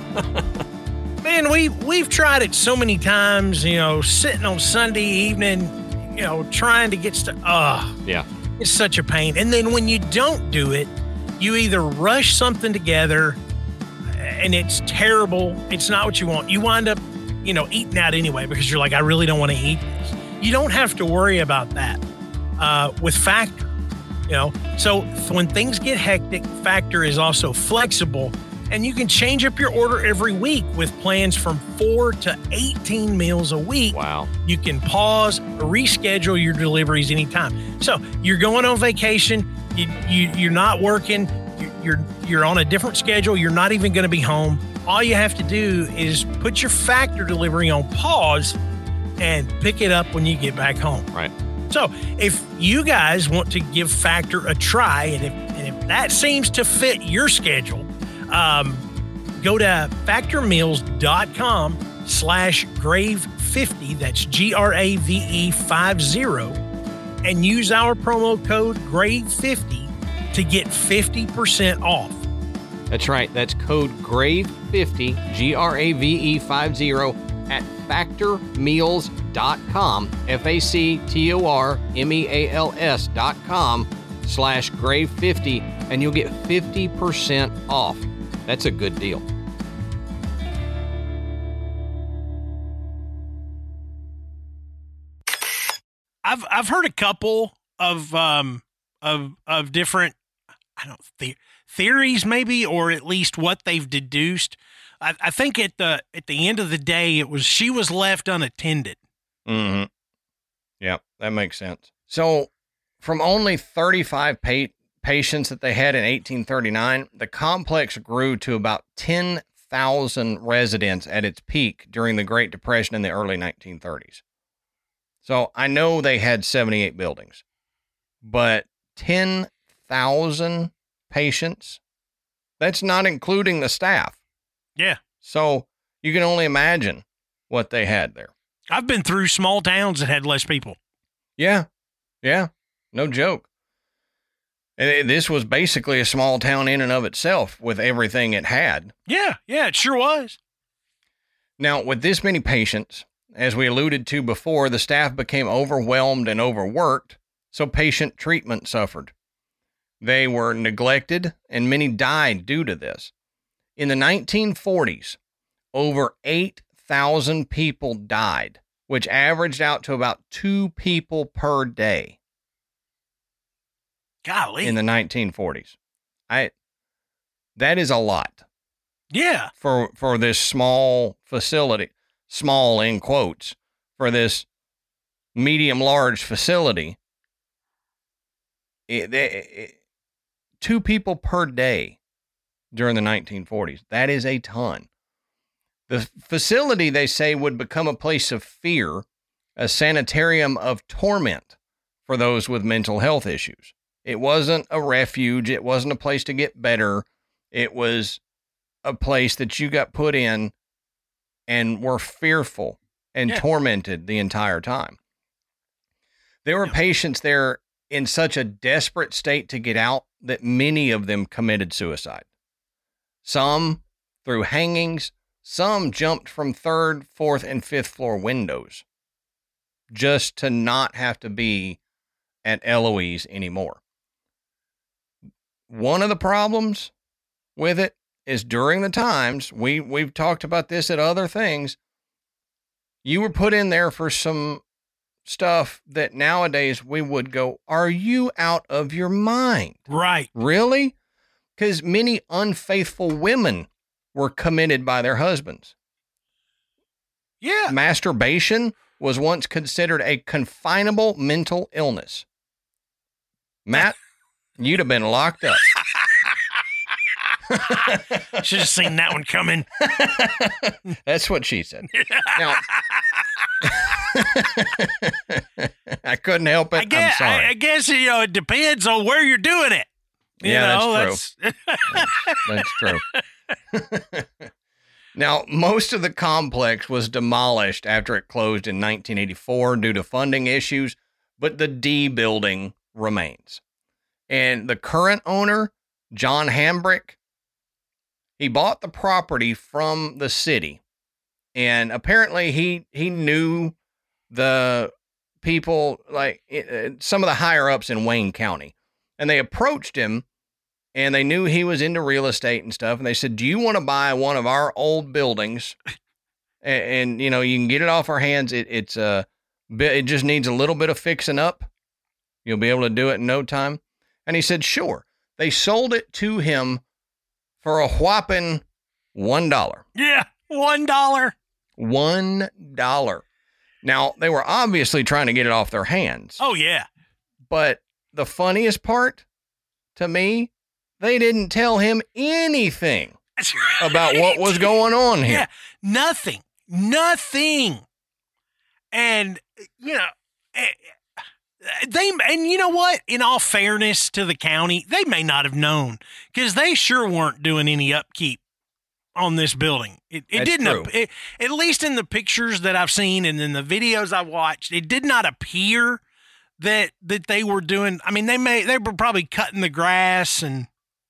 Man, we, we've tried it so many times, you know, sitting on Sunday evening, you know, trying to get stuff. Oh, yeah. It's such a pain. And then when you don't do it, you either rush something together and it's terrible. It's not what you want. You wind up, you know, eating out anyway because you're like, I really don't want to eat this. You don't have to worry about that uh, with Factor, you know. So when things get hectic, Factor is also flexible, and you can change up your order every week with plans from four to eighteen meals a week. Wow. You can pause or reschedule your deliveries anytime. So you're going on vacation, you, you, you're not working, you, you're, you're on a different schedule, you're not even going to be home. All you have to do is put your Factor delivery on pause and pick it up when you get back home. Right. So if you guys want to give Factor a try, and if, and if that seems to fit your schedule, um, go to factormeals.com slash grave 50. That's G R A V E 50, and use our promo code grave fifty to get fifty percent off. That's right. That's code grave fifty, G R A V E 50, at factormeals.com, F A C T O R M E A L S dot com slash grave 50, and you'll get fifty percent off. That's a good deal. I've I've heard a couple of um of of different I don't the, theories maybe, or at least what they've deduced. I, I think at the at the end of the day, it was she was left unattended. Mm-hmm. Yeah, that makes sense. So, from only thirty-five pa- patients that they had in eighteen thirty-nine, the complex grew to about ten thousand residents at its peak during the Great Depression in the early nineteen thirties. So, I know they had seventy-eight buildings. but ten thousand patients, that's not including the staff. Yeah. So you can only imagine what they had there. I've been through small towns that had less people. Yeah. Yeah. No joke. And it- this was basically a small town in and of itself with everything it had. Yeah. Yeah, it sure was. Now, with this many patients, as we alluded to before, the staff became overwhelmed and overworked, so patient treatment suffered. They were neglected, and many died due to this. In the nineteen forties, over eight thousand people died, which averaged out to about two people per day Golly. in the nineteen forties. I that is a lot yeah. for for this small facility, small in quotes, for this medium large facility. It, it, it, two people per day during the nineteen forties. That is a ton. The facility, they say, would become a place of fear, a sanitarium of torment for those with mental health issues. It wasn't a refuge. It wasn't a place to get better. It was a place that you got put in and were fearful and Yeah. tormented the entire time. There were Yeah. patients there in such a desperate state to get out that many of them committed suicide. Some through hangings, some jumped from third, fourth, and fifth floor windows just to not have to be at Eloise anymore. One of the problems with it is during the times, we, we've talked about this at other things, you were put in there for some stuff that nowadays we would go, are you out of your mind? Right. Really? Because many unfaithful women were committed by their husbands. Yeah. Masturbation was once considered a confinable mental illness. Matt, you'd have been locked up. Should have seen that one coming. That's what she said. Now, I couldn't help it. I guess, I'm sorry. I, I guess, you know, it depends on where you're doing it. You Yeah, know, that's That's true. Now, most of the complex was demolished after it closed in nineteen eighty-four due to funding issues, but the D building remains. And the current owner, John Hambrick, he bought the property from the city. And apparently he, he knew the people, like uh, some of the higher ups in Wayne County. And they approached him. And they knew he was into real estate and stuff. And they said, do you want to buy one of our old buildings? And, and you know, you can get it off our hands. It, it's uh, it just needs a little bit of fixing up. You'll be able to do it in no time. And he said, sure. They sold it to him for a whopping one dollar. Yeah. One dollar. One dollar. Now, they were obviously trying to get it off their hands. Oh, yeah. But the funniest part to me, they didn't tell him anything That's right. about what was going on here. Yeah. Nothing. Nothing. And, you know, eh, they, and you know what? In all fairness to the county, they may not have known because they sure weren't doing any upkeep on this building. It, it That's didn't, true. ap- it, at least in the pictures that I've seen and in the videos I've watched, it did not appear that, that they were doing. I mean, they may, they were probably cutting the grass and,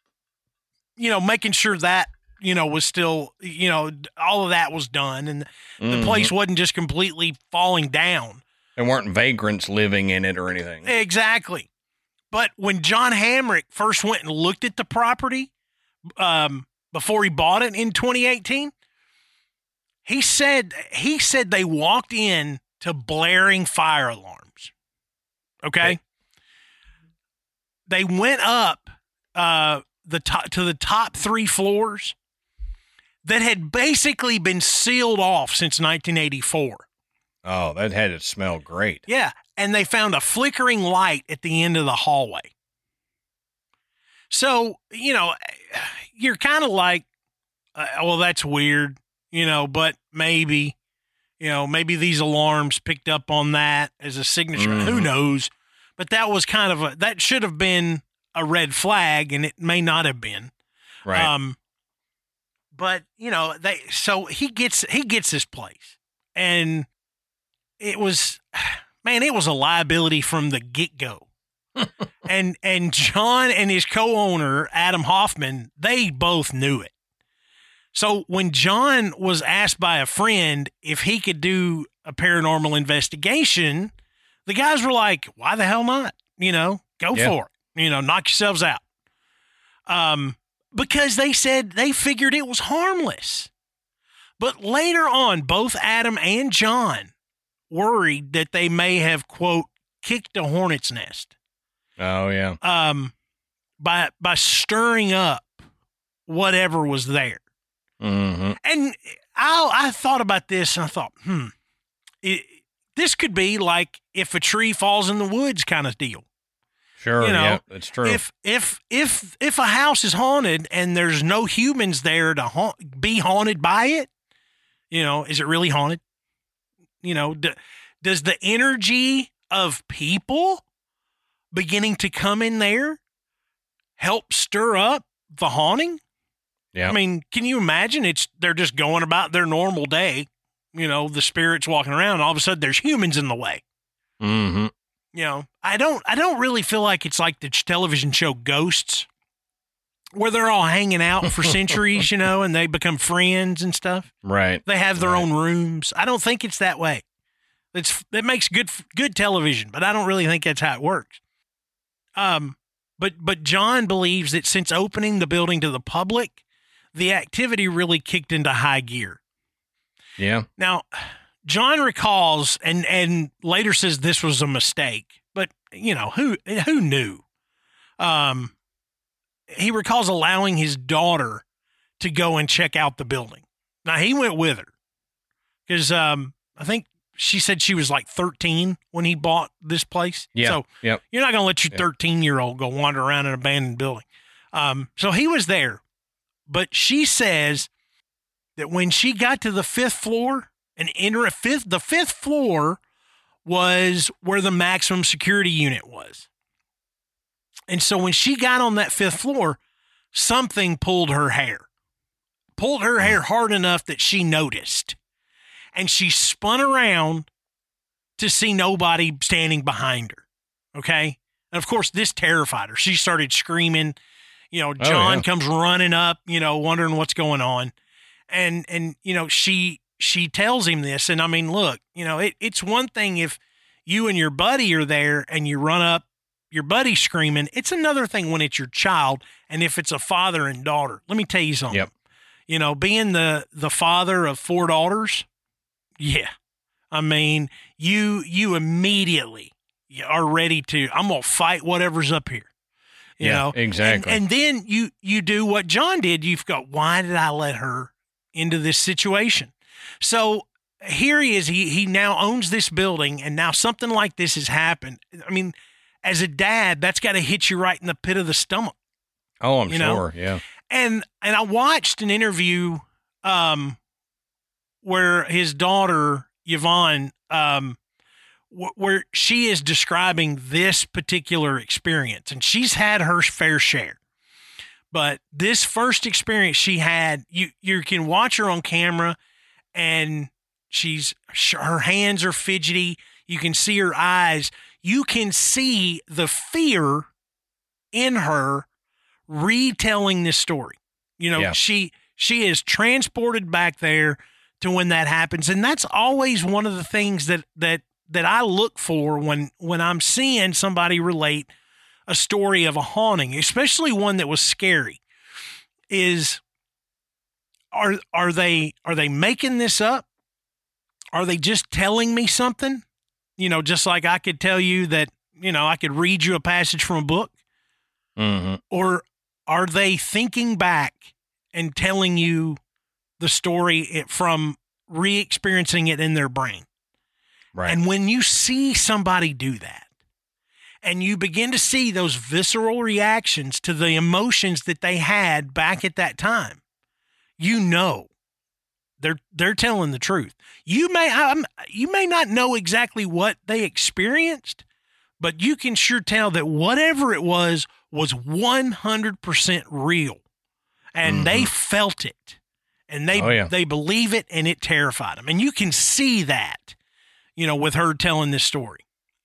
you know, making sure that, you know, was still, you know, all of that was done. And the Mhm. place wasn't just completely falling down. There weren't vagrants living in it or anything. Exactly. But when John Hamrick first went and looked at the property um, before he bought it in twenty eighteen, he said he said they walked in to blaring fire alarms. Okay. Okay. They went up uh, the top to the top three floors that had basically been sealed off since nineteen eighty-four. Oh, that had to smell great. Yeah, and they found a flickering light at the end of the hallway. So, you know, you're kind of like, uh, well, that's weird, you know, but maybe, you know, maybe these alarms picked up on that as a signature. Mhm. Who knows? but that was kind of a, that should have been a red flag, and it may not have been. Right. Um, but you know, they, so he gets, he gets this place, and it was, man, it was a liability from the get go. and, and John and his co-owner, Adam Hoffman, they both knew it. So when John was asked by a friend if he could do a paranormal investigation, the guys were like, why the hell not? You know, go Yeah. for it. You know, knock yourselves out. Um, because they said they figured it was harmless. But later on, both Adam and John worried that they may have, quote, kicked a hornet's nest. Oh, yeah. Um, by, by stirring up whatever was there. Mm-hmm. And I, I thought about this, and I thought, hmm, it, this could be like if a tree falls in the woods kind of deal. Sure, You know, yeah, that's true. If if if if a house is haunted and there's no humans there to haunt, be haunted by it, you know, is it really haunted? You know, d- does the energy of people beginning to come in there help stir up the haunting? yeah. I mean, can you imagine? It's they're just going about their normal day. You know, the spirits walking around, and all of a sudden there's humans in the way. Mm-hmm. You know, I don't I don't really feel like it's like the television show Ghosts, where they're all hanging out for centuries, you know, and they become friends and stuff. Right. They have their Right. own rooms. I don't think it's that way. It's it makes good good television, but I don't really think that's how it works. Um, but but John believes that since opening the building to the public, the activity really kicked into high gear. Yeah. Now, John recalls and and later says this was a mistake, but you know, who who knew? Um, he recalls allowing his daughter to go and check out the building. Now, he went with her because um, I think she said she was like thirteen when he bought this place. Yeah. So Yep. you're not going to let your Yeah. thirteen-year-old go wander around an abandoned building. Um, so he was there, but she says that when she got to the fifth floor and enter a fifth, the fifth floor was where the maximum security unit was. And so when she got on that fifth floor, something pulled her hair, pulled her hair hard enough that she noticed. And she spun around to see nobody standing behind her. Okay. And of course, this terrified her. She started screaming. You know, John yeah. comes running up, you know, wondering what's going on. And, and, you know, she, she tells him this. And I mean, look, you know, it, it's one thing if you and your buddy are there and you run up, your buddy screaming. It's another thing when it's your child. And if it's a father and daughter, let me tell you something, Yep. you know, being the, the father of four daughters. Yeah. I mean, you, you immediately are ready to, I'm going to fight whatever's up here. You Yeah, know, exactly. And, and then you, you do what John did. You've got, why did I let her into this situation? So here he is. He, he now owns this building, and now something like this has happened. I mean, as a dad, that's got to hit you right in the pit of the stomach. Oh, I'm You know? sure. Yeah. And, and I watched an interview, um, where his daughter, Yvonne, um, where she is describing this particular experience, and she's had her fair share, but this first experience she had, you, you can watch her on camera, and she's, her hands are fidgety. You can see her eyes. You can see the fear in her retelling this story. You know, Yeah. she, she is transported back there to when that happens. And that's always one of the things that, that, that I look for when, when I'm seeing somebody relate a story of a haunting, especially one that was scary, is are, are they, are they making this up? Are they just telling me something? You know, just like I could tell you that, you know, I could read you a passage from a book. Mm-hmm. Or are they thinking back and telling you the story from re-experiencing it in their brain? Right. And when you see somebody do that, and you begin to see those visceral reactions to the emotions that they had back at that time, you know they're they're telling the truth. You may um, you may not know exactly what they experienced, but you can sure tell that whatever it was was one hundred percent real, and mm-hmm. they felt it, and they oh, yeah. they believe it, and it terrified them. And you can see that, you know, with her telling this story.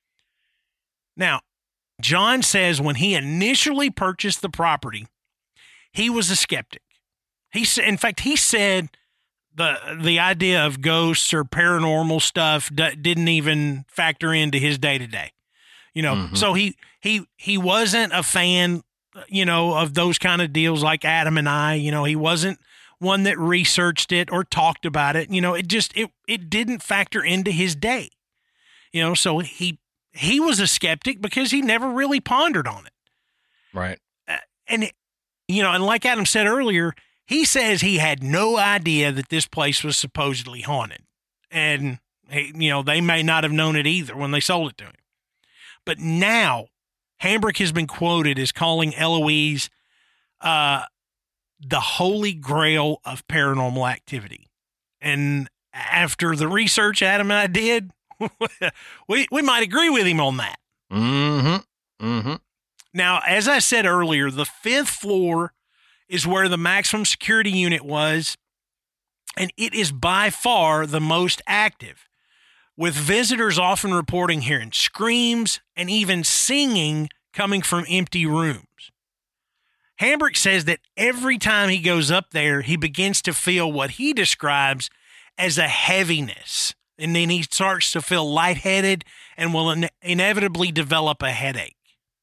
Now, John says when he initially purchased the property, he was a skeptic. He said, in fact, he said the the idea of ghosts or paranormal stuff d- didn't even factor into his day to day. You know, mm-hmm. so he he he wasn't a fan, you know, of those kind of deals like Adam and I. You know, he wasn't one that researched it or talked about it. You know, it just it it didn't factor into his day. You know, so he he was a skeptic because he never really pondered on it. Right. Uh, and, you know, and like Adam said earlier, he says he had no idea that this place was supposedly haunted. And, you know, they may not have known it either when they sold it to him. But now, Hambrick has been quoted as calling Eloise uh, the holy grail of paranormal activity. And after the research Adam and I did, we we might agree with him on that. Mm-hmm. Mm-hmm. Now, as I said earlier, the fifth floor is where the maximum security unit was, and it is by far the most active, with visitors often reporting hearing screams and even singing coming from empty rooms. Hambrick says that every time he goes up there, he begins to feel what he describes as a heaviness. And then he starts to feel lightheaded and will in- inevitably develop a headache.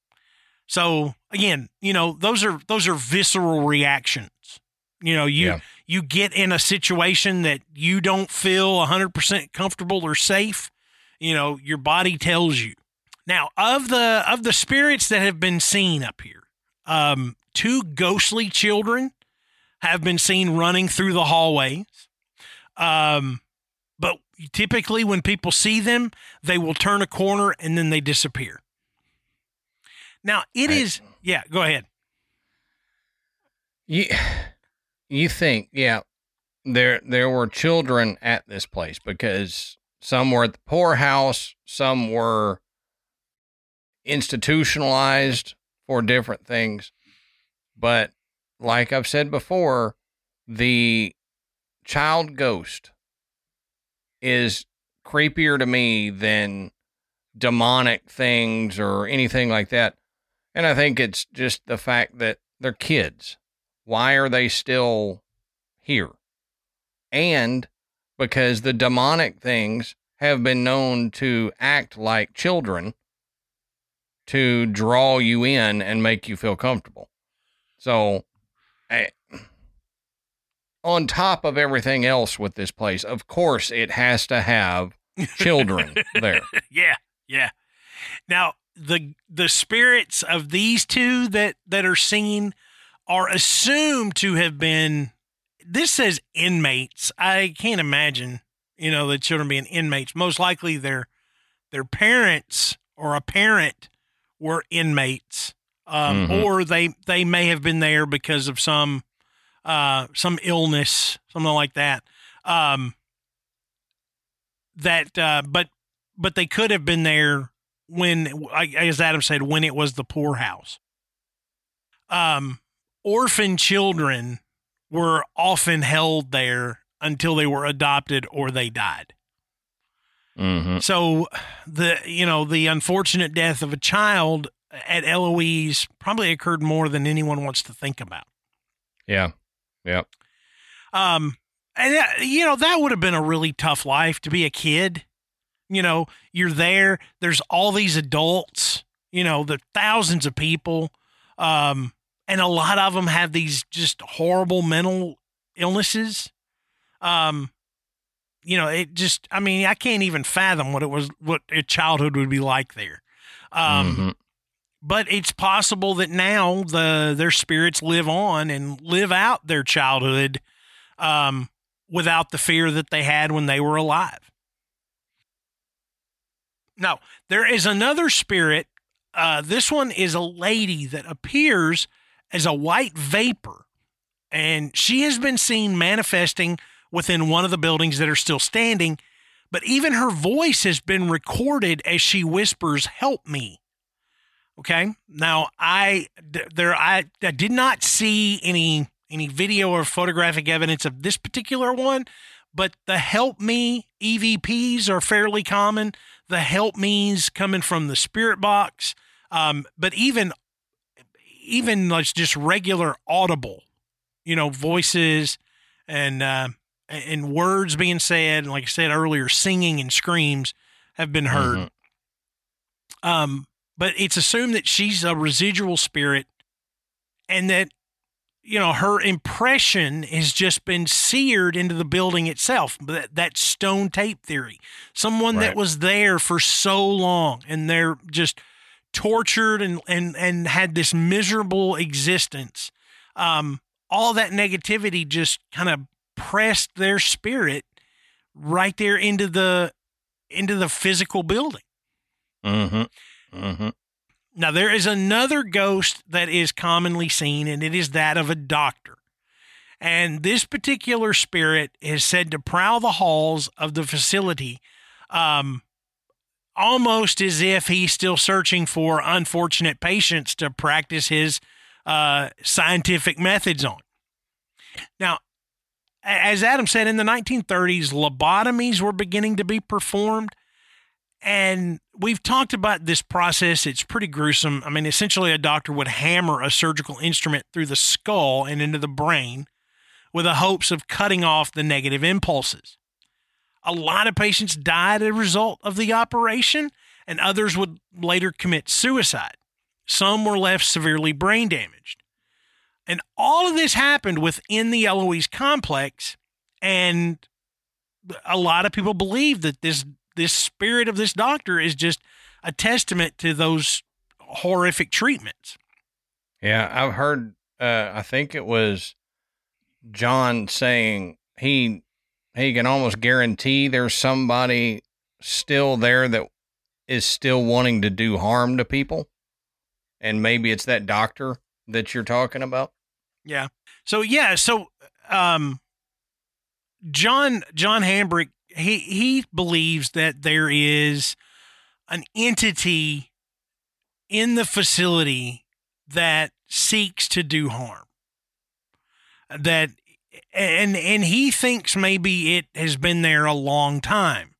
So again, you know, those are those are visceral reactions. You know, you yeah. you get in a situation that you don't feel one hundred percent comfortable or safe. You know, your body tells you. Now, of the of the spirits that have been seen up here, um, two ghostly children have been seen running through the hallways. Um, but typically when people see them, they will turn a corner and then they disappear. Now, it I, is, yeah, go ahead. You, you think, yeah, there there were children at this place because some were at the poorhouse, some were institutionalized for different things. But like I've said before, the child ghost is creepier to me than demonic things or anything like that. And I think it's just the fact that they're kids. Why are they still here? And because the demonic things have been known to act like children to draw you in and make you feel comfortable. So, I, on top of everything else with this place, of course, it has to have children there. Yeah, yeah. Now, the the spirits of these two that, that are seen are assumed to have been, this says inmates. I can't imagine, you know, the children being inmates. Most likely their their parents or a parent were inmates, um, mm-hmm. or they, they may have been there because of some uh, some illness, something like that. Um, that, uh, but but they could have been there when, as Adam said, when it was the poorhouse. Um, orphan children were often held there until they were adopted or they died. Mm-hmm. So the, you know, the unfortunate death of a child at Eloise probably occurred more than anyone wants to think about. Yeah. Yeah. Um, and that, you know, that would have been a really tough life to be a kid. You know, you're there, there's all these adults, you know, the thousands of people. Um, and a lot of them have these just horrible mental illnesses. Um, you know, it just, I mean, I can't even fathom what it was, what a childhood would be like there. Um, mm-hmm. But it's possible that now the, their spirits live on and live out their childhood, um, without the fear that they had when they were alive. Now, there is another spirit. Uh, this one is a lady that appears as a white vapor, and she has been seen manifesting within one of the buildings that are still standing, but even her voice has been recorded as she whispers, "Help me," Okay. Now I there I, I did not see any any video or photographic evidence of this particular one, but the Help Me E V Ps are fairly common. The Help Me's coming from the spirit box, um, but even even like just regular audible, you know, voices and uh, and words being said, and like I said earlier, singing and screams have been heard. Mm-hmm. Um. But it's assumed that she's a residual spirit and that, you know, her impression has just been seared into the building itself. That, that stone tape theory. Someone right. that was there for so long and they're just tortured and, and, and had this miserable existence. Um, all that negativity just kind of pressed their spirit right there into the, into the physical building. Mm-hmm. Mm-hmm. Now, there is another ghost that is commonly seen, and it is that of a doctor. And this particular spirit is said to prowl the halls of the facility, um, almost as if he's still searching for unfortunate patients to practice his uh, scientific methods on. Now, as Adam said, in the nineteen thirties, lobotomies were beginning to be performed. And we've talked about this process. It's pretty gruesome. I mean, essentially a doctor would hammer a surgical instrument through the skull and into the brain with the hopes of cutting off the negative impulses. A lot of patients died as a result of the operation, and others would later commit suicide. Some were left severely brain damaged. And all of this happened within the Eloise complex, and a lot of people believe that this This spirit of this doctor is just a testament to those horrific treatments. Yeah, I've heard, uh, I think it was John saying he he can almost guarantee there's somebody still there that is still wanting to do harm to people. And maybe it's that doctor that you're talking about. Yeah. So, yeah. So, um, John, John Hambrick, He he believes that there is an entity in the facility that seeks to do harm. That and and he thinks maybe it has been there a long time.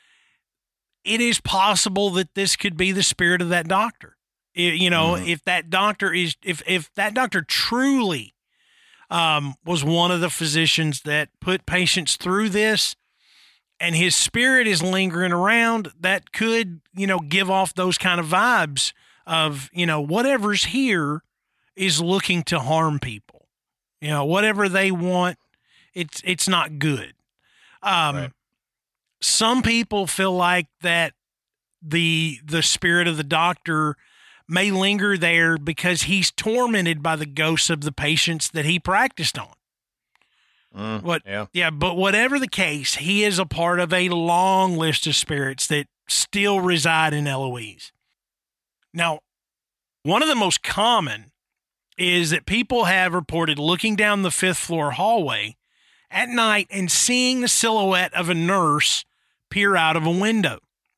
It is possible that this could be the spirit of that doctor. It, you know, mm. if that doctor is if if that doctor truly um, was one of the physicians that put patients through this, and his spirit is lingering around, that could, you know, give off those kind of vibes of, you know, whatever's here is looking to harm people. You know, whatever they want, it's it's not good. Um, right. Some people feel like that the the spirit of the doctor may linger there because he's tormented by the ghosts of the patients that he practiced on. Mm, what, yeah. yeah, but whatever the case, he is a part of a long list of spirits that still reside in Eloise. Now, one of the most common is that people have reported looking down the fifth floor hallway at night and seeing the silhouette of a nurse peer out of a window.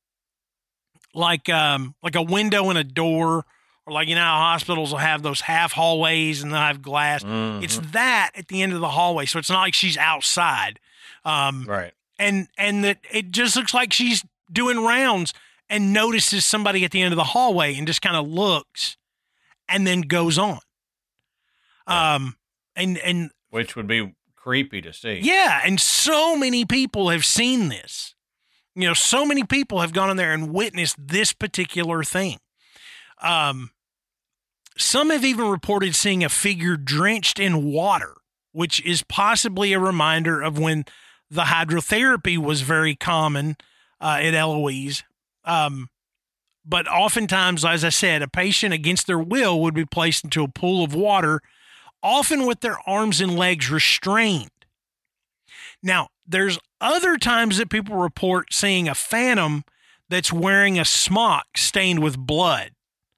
Like, um, like a window and a door. Or like, you know, how hospitals will have those half hallways and they'll have glass. Mm-hmm. It's that at the end of the hallway. So it's not like she's outside. Um, right. And, and that it just looks like she's doing rounds and notices somebody at the end of the hallway and just kind of looks and then goes on. Yeah. Um, and, and which would be creepy to see. Yeah. And so many people have seen this. You know, so many people have gone in there and witnessed this particular thing. Um, Some have even reported seeing a figure drenched in water, which is possibly a reminder of when the hydrotherapy was very common uh, at Eloise. Um, but oftentimes, as I said, a patient against their will would be placed into a pool of water, often with their arms and legs restrained. Now, there's other times that people report seeing a phantom that's wearing a smock stained with blood,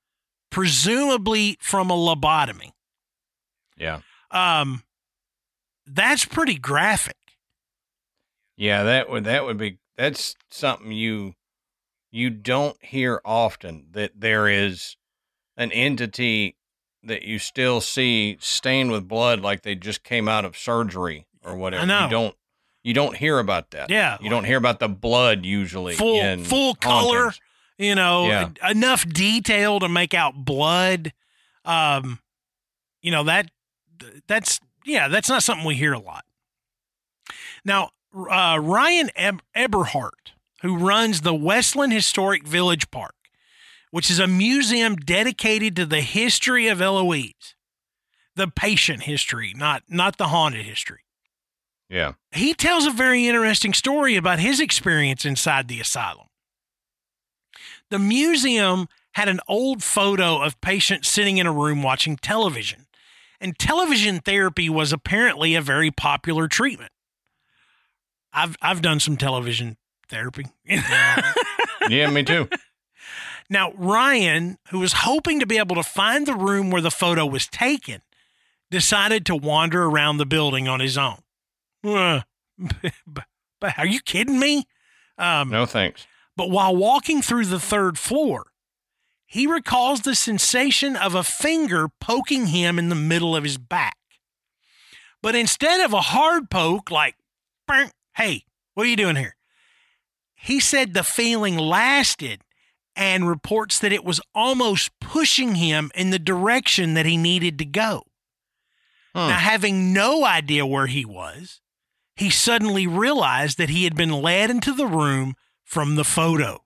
presumably from a lobotomy. Yeah. Um, that's pretty graphic. Yeah, that would, that would be, that's something you, you don't hear often, that there is an entity that you still see stained with blood like they just came out of surgery or whatever. I know. You don't you don't hear about that. Yeah. You don't hear about the blood usually. Full in full color, hauntings. you know, Yeah. enough detail to make out blood. Um, you know, that that's yeah, that's not something we hear a lot. Now, uh, Ryan Eb- Eberhardt, who runs the Westland Historic Village Park, which is a museum dedicated to the history of Eloise, the patient history, not not the haunted history. Yeah. He tells a very interesting story about his experience inside the asylum. The museum had an old photo of patients sitting in a room watching television, and television therapy was apparently a very popular treatment. I've I've done some television therapy. Yeah, me too. Now, Ryan, who was hoping to be able to find the room where the photo was taken, decided to wander around the building on his own. Uh, but are you kidding me? Um, No thanks. But while walking through the third floor, he recalls the sensation of a finger poking him in the middle of his back. But instead of a hard poke like, "Burn, hey, what are you doing here?" He said the feeling lasted and reports that it was almost pushing him in the direction that he needed to go. Hmm. Now, having no idea where he was, he suddenly realized that he had been led into the room from the photo.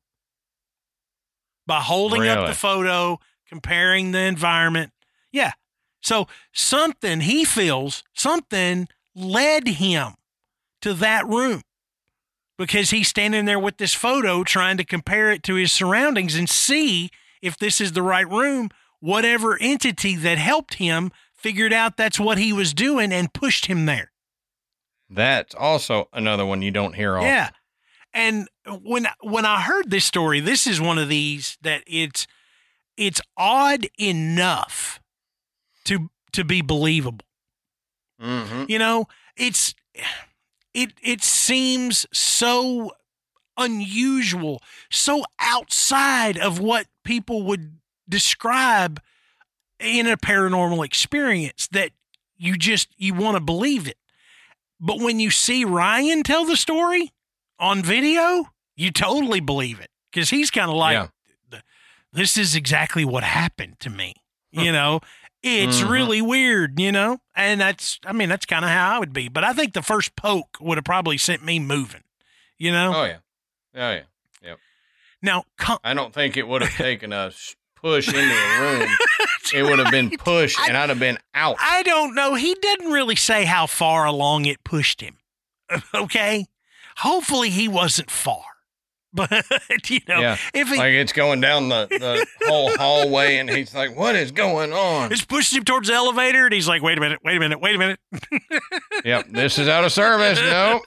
By holding up Really? the photo, comparing the environment. Yeah. So something, he feels, something led him to that room. Because he's standing there with this photo trying to compare it to his surroundings and see if this is the right room. Whatever entity that helped him figured out that's what he was doing and pushed him there. That's also another one you don't hear often. Yeah. And when when I heard this story, this is one of these that it's it's odd enough to to be believable. Mm-hmm. You know, it's it it seems so unusual, so outside of what people would describe in a paranormal experience that you just you want to believe it. But when you see Ryan tell the story on video, you totally believe it because he's kind of like, Yeah. this is exactly what happened to me. You know, it's Mhm. really weird, you know, and that's, I mean, that's kind of how I would be. But I think the first poke would have probably sent me moving, you know? Oh, yeah. Oh, yeah. Yep. Now, com- I don't think it would have taken a s- push into a room. It would have been pushed, and I'd have been out. I don't know. He didn't really say how far along it pushed him. Okay. Hopefully he wasn't far. But, you know, Yeah. if he Like it's going down the, the whole hallway, and he's like, what is going on? it's pushed him towards the elevator, and he's like, wait a minute, wait a minute, wait a minute. Yep, this is out of service. No.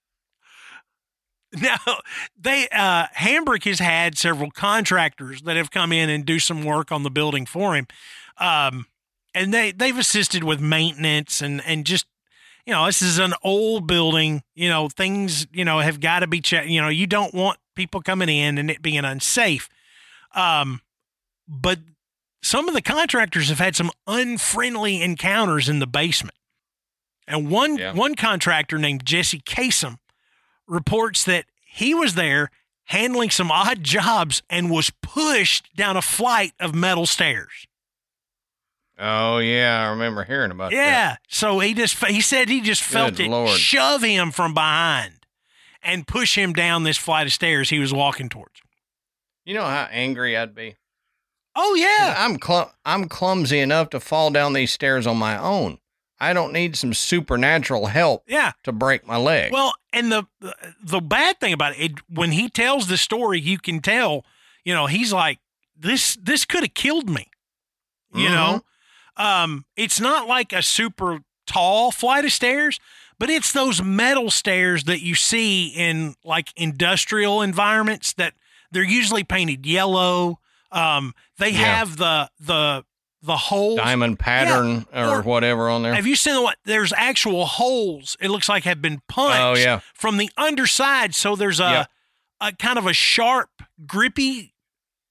Now, they uh, Hambrick has had several contractors that have come in and do some work on the building for him, um, and they they've assisted with maintenance and and just, you know, this is an old building. You know, things, you know, have got to be checked. You know, you don't want people coming in and it being unsafe. Um, but some of the contractors have had some unfriendly encounters in the basement, and one Yeah. one contractor named Jesse Kasem reports that he was there handling some odd jobs and was pushed down a flight of metal stairs. Oh, yeah, I remember hearing about that. Yeah. So he just, he said he just felt Good it Lord. shove him from behind and push him down this flight of stairs he was walking towards. You know how angry I'd be? Oh, yeah. I'm cl- I'm clumsy enough to fall down these stairs on my own. I don't need some supernatural help Yeah. to break my leg. Well, and the the bad thing about it, it, when he tells the story, you can tell, you know, he's like, this this could have killed me. You Mhm. know, um, it's not like a super tall flight of stairs, but it's those metal stairs that you see in like industrial environments that they're usually painted yellow. Um, they Yeah. have the the the holes. Diamond pattern Yeah, or, or- whatever on there. Have you seen what? There's actual holes. It looks like have been punched Oh, yeah. from the underside. So there's a, Yeah. a kind of a sharp, grippy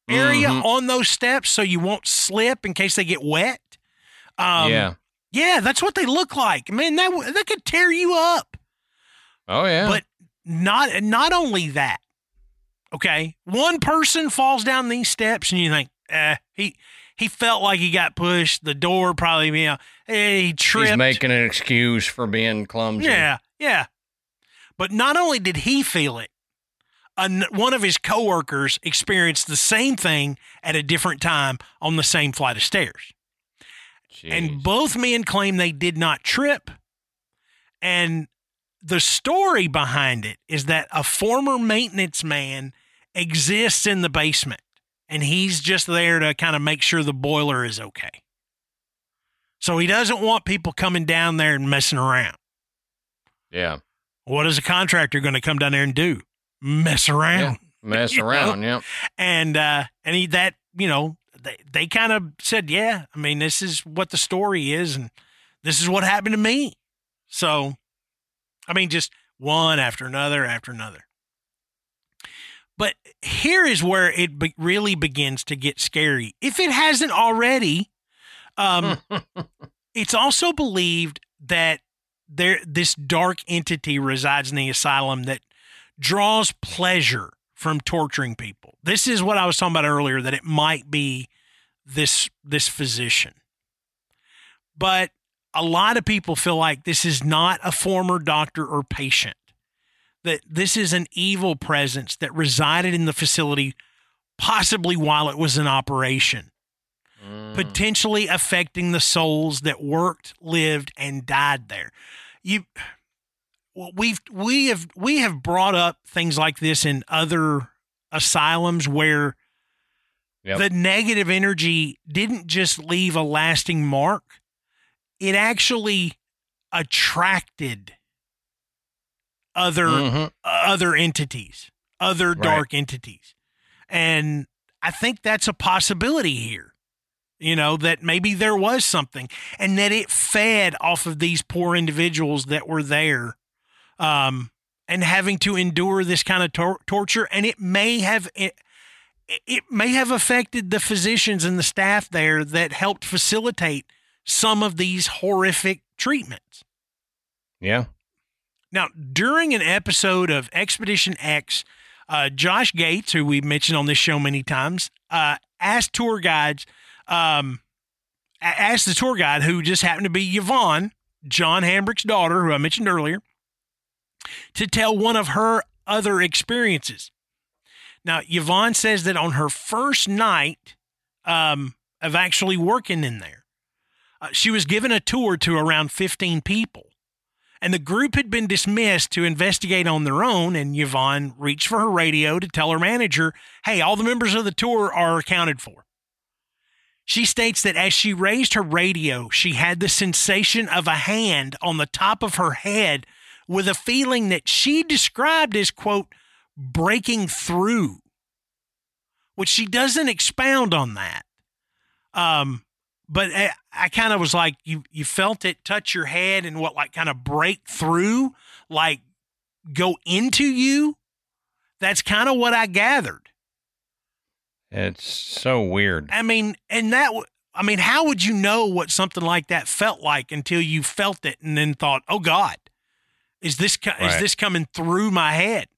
area Mhm. on those steps so you won't slip in case they get wet. Um, yeah. Yeah, that's what they look like. Man, that w- that could tear you up. Oh, yeah. But not not only that, okay? One person falls down these steps and you think, eh, he he felt like he got pushed. The door probably, you know, eh, he tripped. He's making an excuse for being clumsy. Yeah, yeah. But not only did he feel it, an, one of his coworkers experienced the same thing at a different time on the same flight of stairs. Jeez. And both men claim they did not trip. And the story behind it is that a former maintenance man exists in the basement, and he's just there to kind of make sure the boiler is okay. So he doesn't want people coming down there and messing around. Yeah. What is a contractor going to come down there and do? Mess around. Yeah. Mess You know? around, yeah. And uh, and he, that, you know, they, they kind of said, yeah, I mean, this is what the story is, and this is what happened to me. So, I mean, just one after another after another. But here is where it be- really begins to get scary. If it hasn't already, um, it's also believed that there this dark entity resides in the asylum that draws pleasure from torturing people. This is what I was talking about earlier, that it might be this this physician. But a lot of people feel like this is not a former doctor or patient, that this is an evil presence that resided in the facility, possibly while it was in operation, Mm. potentially affecting the souls that worked, lived, and died there. You, well, we've we have we have brought up things like this in other asylums where Yep. the negative energy didn't just leave a lasting mark; it actually attracted other Mhm. other entities, other Right. dark entities, and I think that's a possibility here. You know, that maybe there was something and that it fed off of these poor individuals that were there, um, and having to endure this kind of tor- torture. And it may have, it, it may have affected the physicians and the staff there that helped facilitate some of these horrific treatments. Yeah. Now, during an episode of Expedition X, uh, Josh Gates, who we've mentioned on this show many times, uh, asked tour guides, Um, asked the tour guide, who just happened to be Yvonne, John Hambrick's daughter, who I mentioned earlier, to tell one of her other experiences. Now, Yvonne says that on her first night um, of actually working in there, uh, she was given a tour to around fifteen people, and the group had been dismissed to investigate on their own, and Yvonne reached for her radio to tell her manager, hey, all the members of the tour are accounted for. She states that as she raised her radio, she had the sensation of a hand on the top of her head with a feeling that she described as, quote, breaking through, which she doesn't expound on that. Um, but I, I kind of was like, you, you felt it touch your head and what, like kind of break through, like go into you. That's kind of what I gathered. It's so weird. I mean, and that, w- I mean, how would you know what something like that felt like until you felt it and then thought, oh God, is this, co- is Right. this coming through my head?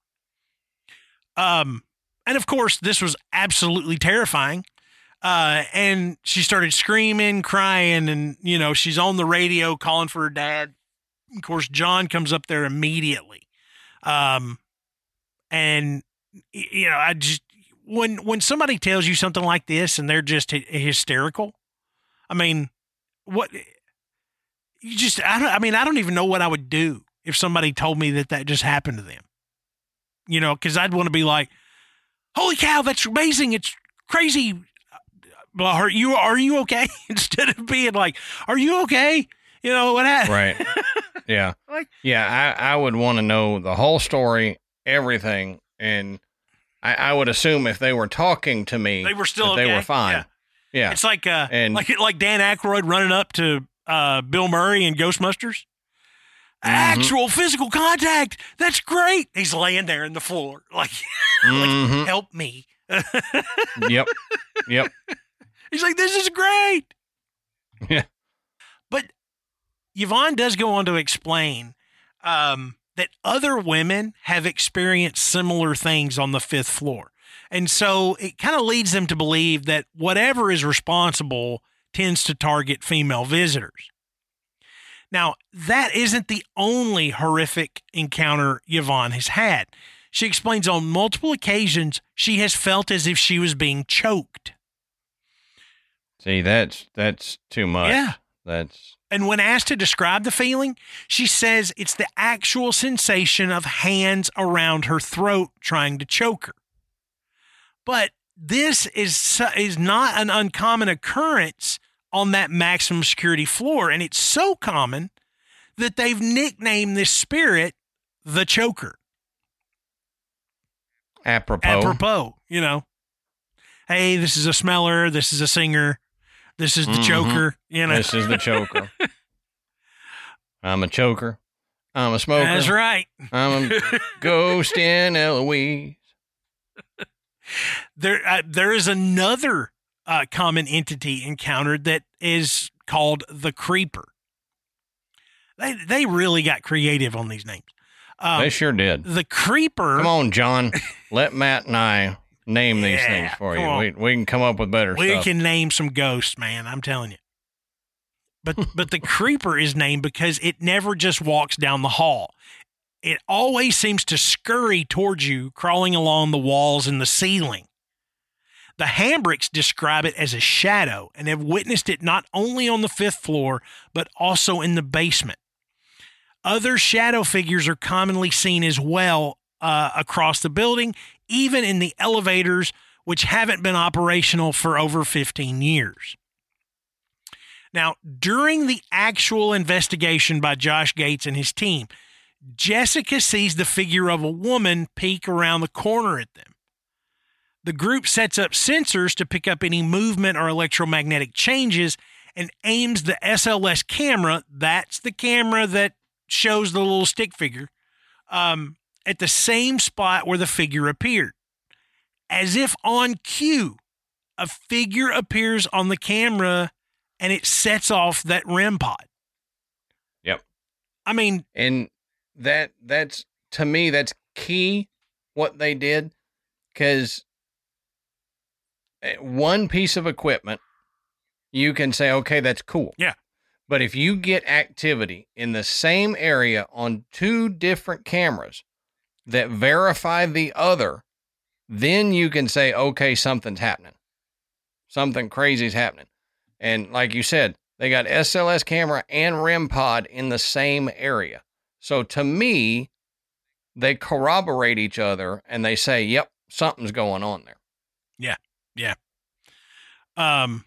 Um, and of course this was absolutely terrifying. Uh, and she started screaming, crying, and, you know, she's on the radio calling for her dad. Of course, John comes up there immediately. Um, and y- you know, I just, when, when somebody tells you something like this and they're just hy- hysterical, I mean, what you just, I don't, I mean, I don't even know what I would do if somebody told me that that just happened to them, you know, cause I'd want to be like, holy cow, that's amazing. It's crazy. Well, are you, are you okay? Instead of being like, are you okay? You know what happened? Right. Yeah. Like- yeah. I, I would want to know the whole story, everything. And I, I would assume if they were talking to me, They were still that okay. they were fine. Yeah. Yeah. It's like, uh, And- like, like Dan Aykroyd running up to, uh, Bill Murray in Ghostbusters. Actual physical contact. That's great. He's laying there in the floor. Like, Mhm. like help me. Yep. Yep. He's like, this is great. Yeah. But Yvonne does go on to explain um, that other women have experienced similar things on the fifth floor. And so it kind of leads them to believe that whatever is responsible tends to target female visitors. Now, that isn't the only horrific encounter Yvonne has had. She explains on multiple occasions she has felt as if she was being choked. See, that's that's too much. Yeah. That's And when asked to describe the feeling, she says it's the actual sensation of hands around her throat trying to choke her. But this is is not an uncommon occurrence on that maximum security floor, and it's so common that they've nicknamed this spirit the choker. apropos. Apropos, you know. Hey, this is a smeller, this is a singer, this is the Mhm. choker, you know. This is the choker. I'm a choker. I'm a smoker. That's right. I'm a ghost in Eloise. There, uh, there is another uh, common entity encountered that is called the creeper. They they really got creative on these names. Um, They sure did. the creeper. Come on, John. Let Matt and I name these Yeah, things for come you. on. We we can come up with better We stuff. can name some ghosts, man. I'm telling you. But but the creeper is named because it never just walks down the hall. It always seems to scurry towards you, crawling along the walls and the ceiling. The Hambricks describe it as a shadow and have witnessed it not only on the fifth floor, but also in the basement. Other shadow figures are commonly seen as well uh, across the building, even in the elevators, which haven't been operational for over fifteen years. Now, during the actual investigation by Josh Gates and his team, Jessica sees the figure of a woman peek around the corner at them. The group sets up sensors to pick up any movement or electromagnetic changes and aims the S L S camera, that's the camera that shows the little stick figure, um, at the same spot where the figure appeared. As if on cue, a figure appears on the camera and it sets off that R E M pod. Yep. I mean, And that that's to me that's key what they did, because one piece of equipment you can say, okay, that's cool. Yeah. But if you get activity in the same area on two different cameras that verify the other, then you can say, okay, something's happening. Something crazy's happening. And like you said, they got S L S camera and R E M pod in the same area. So to me, they corroborate each other and they say, yep, something's going on there. Yeah. Yeah. Um,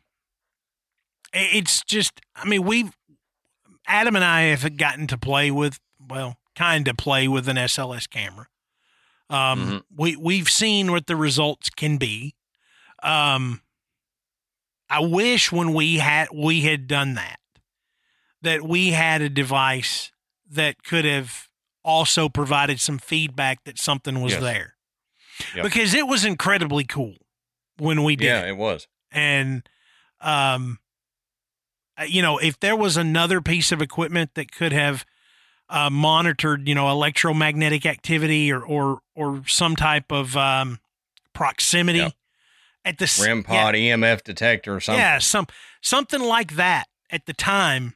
it- it's just, I mean, we've, Adam and I have gotten to play with, well, kind of play with an S L S camera. Um, Mhm. we, we've seen what the results can be. Um, I wish when we had, we had done that, that we had a device that could have also provided some feedback that something was Yes. there. Yep. Because it was incredibly cool when we did Yeah, it. it was. And, um, uh, you know, if there was another piece of equipment that could have uh, monitored, you know, electromagnetic activity or or or some type of um, proximity Yep. at the s- R E M pod, E M F detector or yeah, something. yeah, some something like that at the time,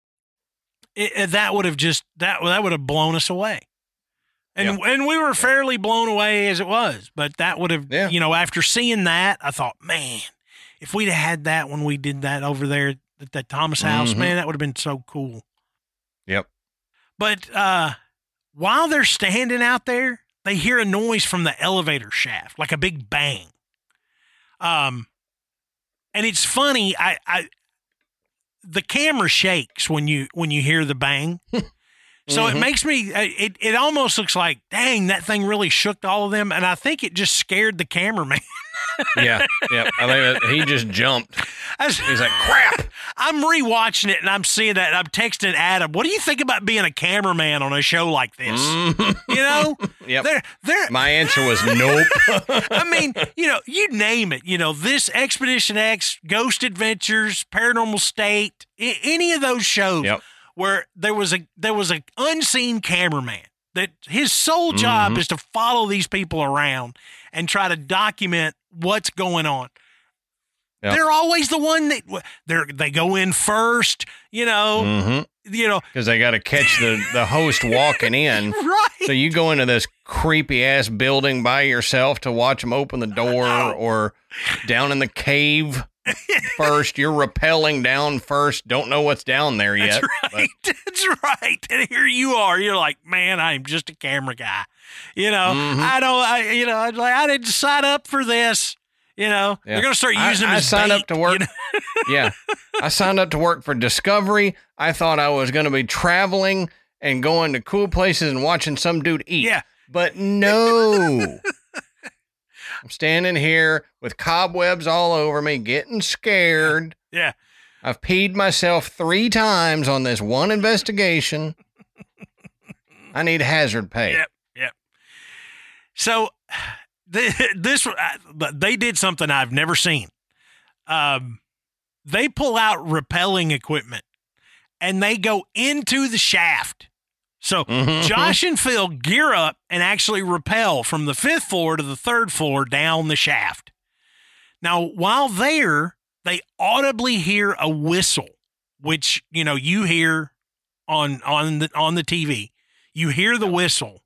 it, it- that would have just that that would have blown us away. And and we were fairly blown away as it was, but that would have, Yeah. you know, after seeing that, I thought, man, if we'd have had that when we did that over there at that Thomas house, Mhm. man, that would have been so cool. Yep. But uh, while they're standing out there, they hear a noise from the elevator shaft, like a big bang. Um, and it's funny. I, I, the camera shakes when you when you hear the bang. So Mhm. it makes me. It it almost looks like, dang, that thing really shook all of them, and I think it just scared the cameraman. Yeah. Yeah. I think that he just jumped. I was, He's like, crap. I'm rewatching it and I'm seeing that. And I'm texting Adam, what do you think about being a cameraman on a show like this? Mm-hmm. You know? Yep. They're, they're, My answer was nope. I mean, you know, you name it. You know, this Expedition X, Ghost Adventures, Paranormal State, I- any of those shows Yep. where there was a there was an unseen cameraman that his sole job Mhm. is to follow these people around and try to document what's going on. Yep. They're always the one that they they go in first, you know, Mm-hmm. you know, Because they got to catch the, the host walking in. right. So you go into this creepy ass building by yourself to watch them open the door, or down in the cave first. You're rappelling down first. Don't know what's down there yet. That's right. but- That's right. And here you are. You're like, man, I'm just a camera guy. You know, Mhm. I don't, I, you know, I'd like, I didn't sign up for this. You know, Yeah. they're going to start I- using them I as signed bait, up to work. you know? Yeah. I signed up to work for Discovery. I thought I was going to be traveling and going to cool places and watching some dude eat. Yeah. But no. I'm standing here with cobwebs all over me, getting scared. Yeah. I've peed myself three times on this one investigation. I need hazard pay. Yep. Yep. So the, this, uh, they did something I've never seen. Um, they pull out rappelling equipment and they go into the shaft. So Mhm. Josh and Phil gear up and actually rappel from the fifth floor to the third floor down the shaft. Now, while there, they audibly hear a whistle, which, you know, you hear on on the on the T V. You hear the whistle.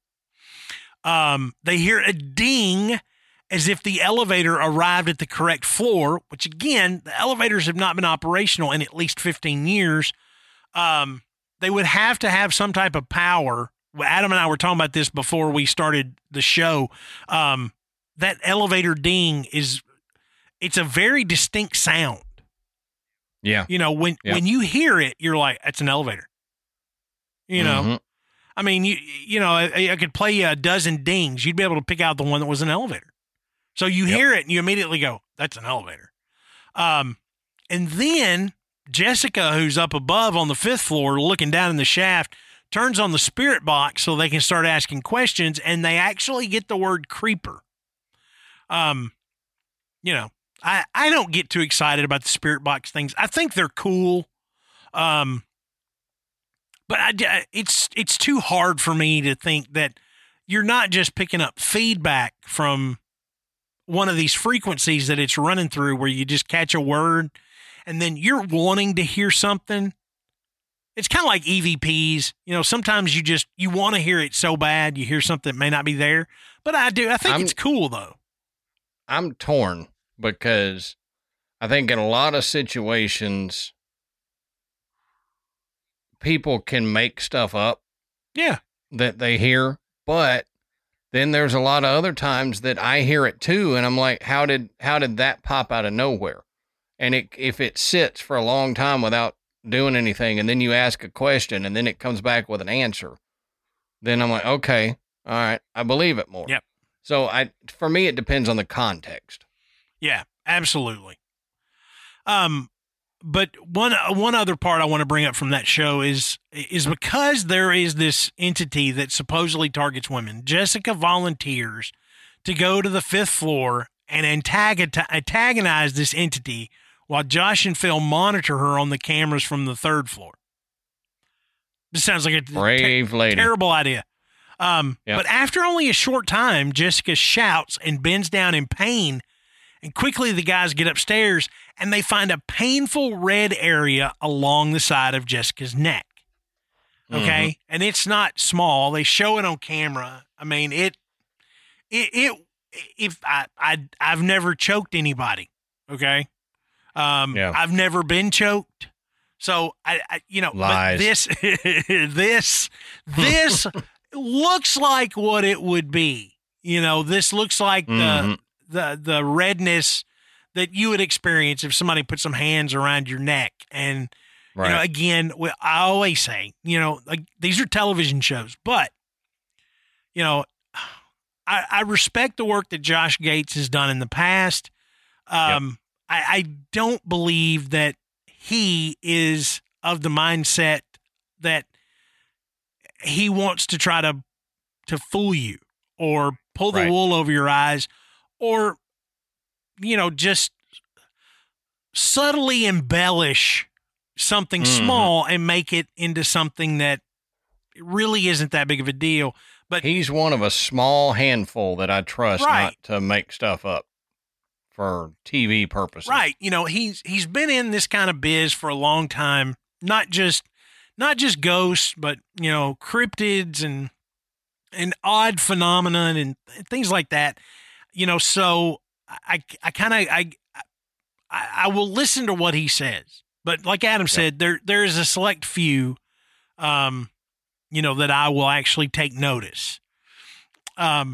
Um, they hear a ding as if the elevator arrived at the correct floor, which again, the elevators have not been operational in at least fifteen years. Um, they would have to have some type of power. Adam and I were talking about this before we started the show. Um, that elevator ding is, it's a very distinct sound. Yeah. You know, when, Yeah. when you hear it, you're like, it's an elevator. You know, Mhm. I mean, you you know, I, I could play you a dozen dings. You'd be able to pick out the one that was an elevator. So you Yep. hear it and you immediately go, that's an elevator. Um, and then Jessica, who's up above on the fifth floor looking down in the shaft, turns on the spirit box so they can start asking questions, and they actually get the word creeper. Um, you know, I, I don't get too excited about the spirit box things. I think they're cool. Um, but I, it's it's too hard for me to think that you're not just picking up feedback from one of these frequencies that it's running through where you just catch a word and then you're wanting to hear something. It's kind of like E V Ps. You know, sometimes you just, you want to hear it so bad, you hear something that may not be there. But I do. I think I'm- it's cool, though. I'm torn because I think in a lot of situations, people can make stuff up Yeah. that they hear, but then there's a lot of other times that I hear it too, and I'm like, how did how did that pop out of nowhere? And it if it sits for a long time without doing anything, and then you ask a question, and then it comes back with an answer, then I'm like, okay, all right, I believe it more. Yep. So I, for me, it depends on the context. Yeah, absolutely. Um, but one one other part I want to bring up from that show is is because there is this entity that supposedly targets women. Jessica volunteers to go to the fifth floor and antagonize, antagonize this entity while Josh and Phil monitor her on the cameras from the third floor. This sounds like a Brave lady. terrible idea. Um, Yep. But after only a short time, Jessica shouts and bends down in pain. And quickly the guys get upstairs and they find a painful red area along the side of Jessica's neck. Okay. Mm-hmm. And it's not small. They show it on camera. I mean, it, it, it, if I, I, I've never choked anybody. Okay. Um, Yeah. I've never been choked. So I, I you know, but Lies. this, this, this looks like what it would be. You know, this looks like the, Mhm. the the redness that you would experience if somebody put some hands around your neck. And Right. you know, again, we- I always say, you know, like these are television shows, but you know, I, I respect the work that Josh Gates has done in the past. Um, I, I don't believe that he is of the mindset that he wants to try to to fool you or pull the Right. wool over your eyes, or, you know, just subtly embellish something Mhm. small and make it into something that really isn't that big of a deal. But He's one of a small handful that I trust Right. not to make stuff up for T V purposes. right, you know, he's he's been in this kind of biz for a long time, not just not just ghosts, but, you know, cryptids and and odd phenomenon and things like that. You know, so I I kind of I, I I will listen to what he says, but like Adam said, there there is a select few, um, you know, that I will actually take notice. Um,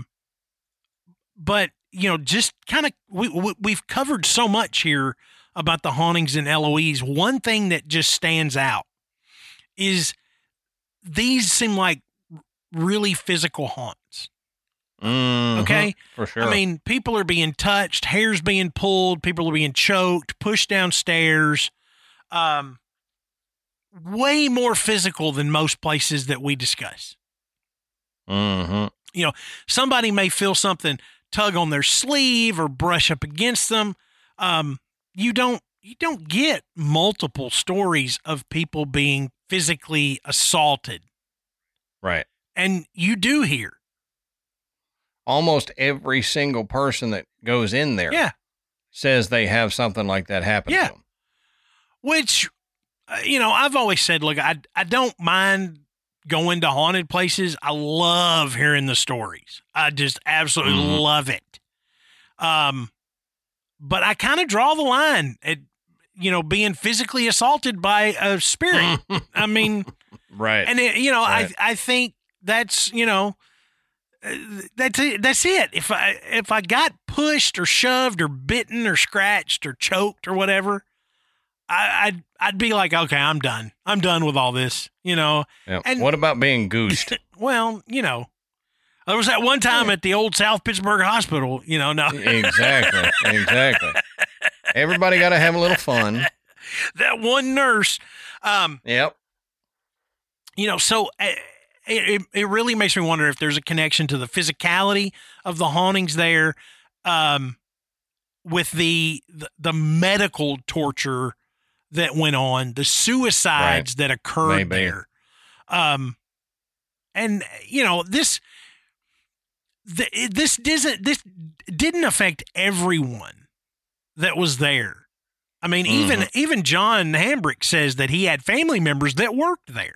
but you know, just kind of we, we we've covered so much here about the hauntings and L O Es. One thing that just stands out is these seem like really physical haunts. Mhm. Okay. For sure. I mean, people are being touched, hair's being pulled, people are being choked, pushed downstairs. Um, way more physical than most places that we discuss. Mhm. You know, somebody may feel something tug on their sleeve or brush up against them. Um, you don't you don't get multiple stories of people being physically assaulted, Right. and you do hear. Almost every single person that goes in there Yeah. says they have something like that happen Yeah. to them. Which, uh, you know, I've always said, look, I I don't mind going to haunted places. I love hearing the stories. I just absolutely Mhm. love it. Um, but I kind of draw the line at, you know, being physically assaulted by a spirit. I mean, Right. and it, you know, Right. I I think that's, you know, uh, that's it. That's it. If I if I got pushed or shoved or bitten or scratched or choked or whatever, I, I'd I'd be like, okay, I'm done. I'm done with all this. You know. Yeah. and- What about being goosed? Well, you know, there was that one time at the old South Pittsburgh Hospital. You know, no, Exactly. Exactly. Everybody got to have a little fun. that one nurse. Um, Yep. you know, so uh, it, it really makes me wonder if there's a connection to the physicality of the hauntings there, um, with the, the the medical torture that went on, the suicides that occurred Maybe. there, um, and you know this. The, this doesn't this didn't affect everyone that was there. I mean, even Mhm. even John Hambrick says that he had family members that worked there.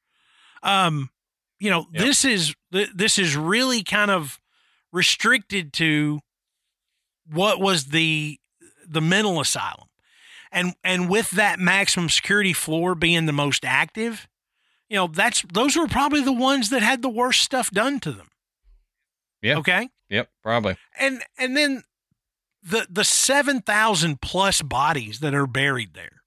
Um, you know, Yep. this is th- this is really kind of restricted to what was the the mental asylum, and and with that maximum security floor being the most active, you know, that's those were probably the ones that had the worst stuff done to them. Yeah. Okay. Yep. Probably. And and then the the seven thousand plus bodies that are buried there.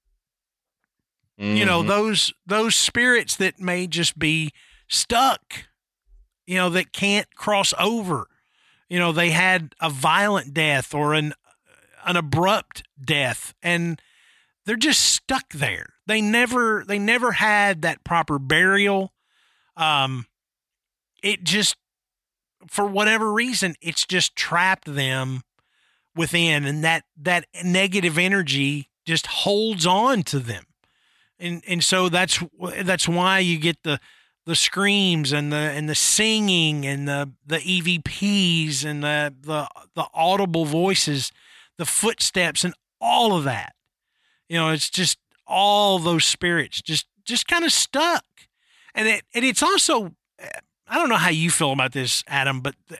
You know, Mhm. those those spirits that may just be stuck, you know, that can't cross over. You know, they had a violent death or an an abrupt death, and they're just stuck there. They never they never had that proper burial. Um it just, for whatever reason, it's just trapped them within, and that that negative energy just holds on to them, and and so that's that's why you get the the screams and the and the singing and the the E V Ps and the the the audible voices, the footsteps, and all of that. You know, it's just all those spirits just just kind of stuck, and it and it's also, I don't know how you feel about this, Adam, but th-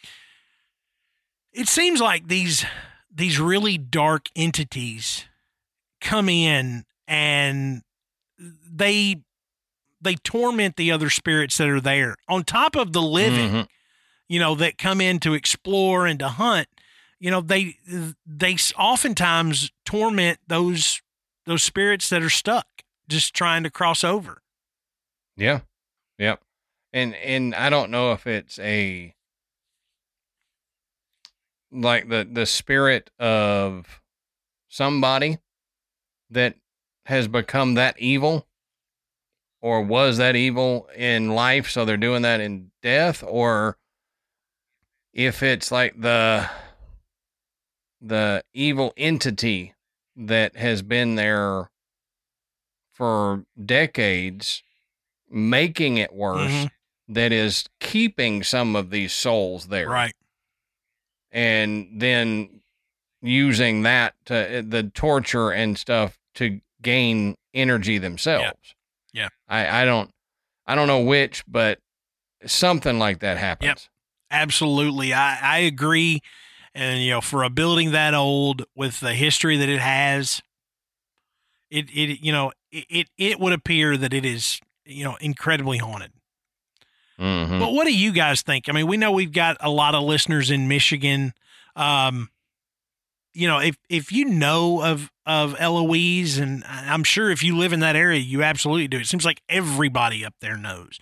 it seems like these these really dark entities come in and they they torment the other spirits that are there on top of the living, Mhm. you know, that come in to explore and to hunt. You know, they they oftentimes torment those those spirits that are stuck just trying to cross over. Yeah. Yep. And and I don't know if it's a like the the spirit of somebody that has become that evil, or was that evil in life, so they're doing that in death, or if it's like the the evil entity that has been there for decades, making it worse, mm-hmm. that is keeping some of these souls there. Right. And then using that to the torture and stuff to gain energy themselves. Yeah. yeah. I, I don't, I don't know which, but something like that happens. Yep. Absolutely. I, I agree. And, you know, for a building that old with the history that it has, it, it, you know, it, it, it would appear that it is, you know, incredibly haunted. Mm-hmm. But what do you guys think? I mean, we know we've got a lot of listeners in Michigan. Um, you know, if, if you know of, of Eloise, and I'm sure if you live in that area, you absolutely do. It seems like everybody up there knows.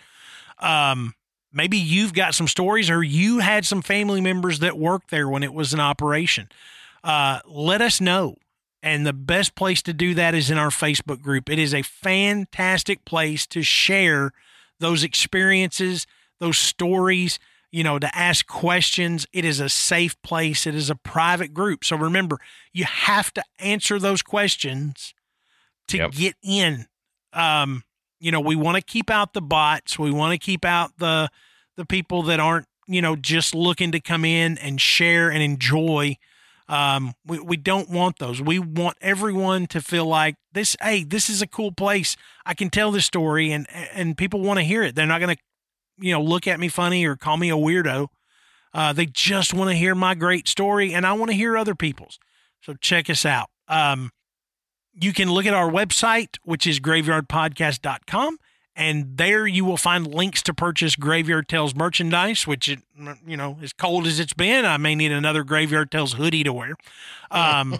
Um, maybe you've got some stories, or you had some family members that worked there when it was an operation. Uh, let us know. And the best place to do that is in our Facebook group. It is a fantastic place to share those experiences, those stories, you know, to ask questions. It is a safe place. It is a private group. So remember, you have to answer those questions to yep. get in. Um, you know, we want to keep out the bots. We want to keep out the, the people that aren't, you know, just looking to come in and share and enjoy. Um, we, we don't want those. We want everyone to feel like this, hey, this is a cool place. I can tell this story, and, and people want to hear it. They're not going to, you know, look at me funny or call me a weirdo. Uh, they just want to hear my great story, and I want to hear other people's. So check us out. Um, you can look at our website, which is graveyard podcast dot com. And there you will find links to purchase Graveyard Tales merchandise, which, it, you know, as cold as it's been, I may need another Graveyard Tales hoodie to wear. Um,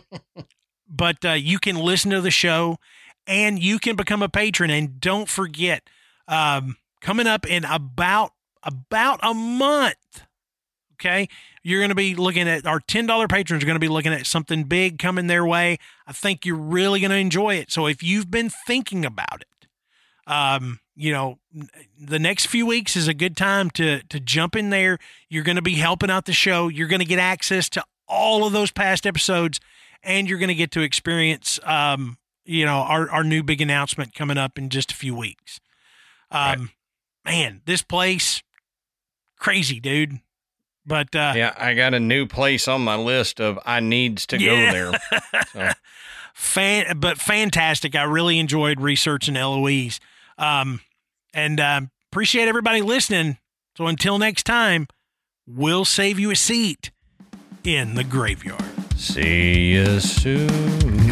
but uh, you can listen to the show, and you can become a patron. And don't forget, um, coming up in about about a month, okay, you're going to be looking at, our ten dollars patrons are going to be looking at something big coming their way. I think you're really going to enjoy it. So if you've been thinking about it, um, you know, the next few weeks is a good time to, to jump in there. You're going to be helping out the show. You're going to get access to all of those past episodes, and you're going to get to experience, um, you know, our, our new big announcement coming up in just a few weeks. Um, right. Man, this place, crazy, dude. But, uh, yeah, I got a new place on my list of I needs to yeah. go there. So. Fan, but fantastic. I really enjoyed researching Eloise. Um, and, uh, appreciate everybody listening. So until next time, we'll save you a seat in the graveyard. See you soon.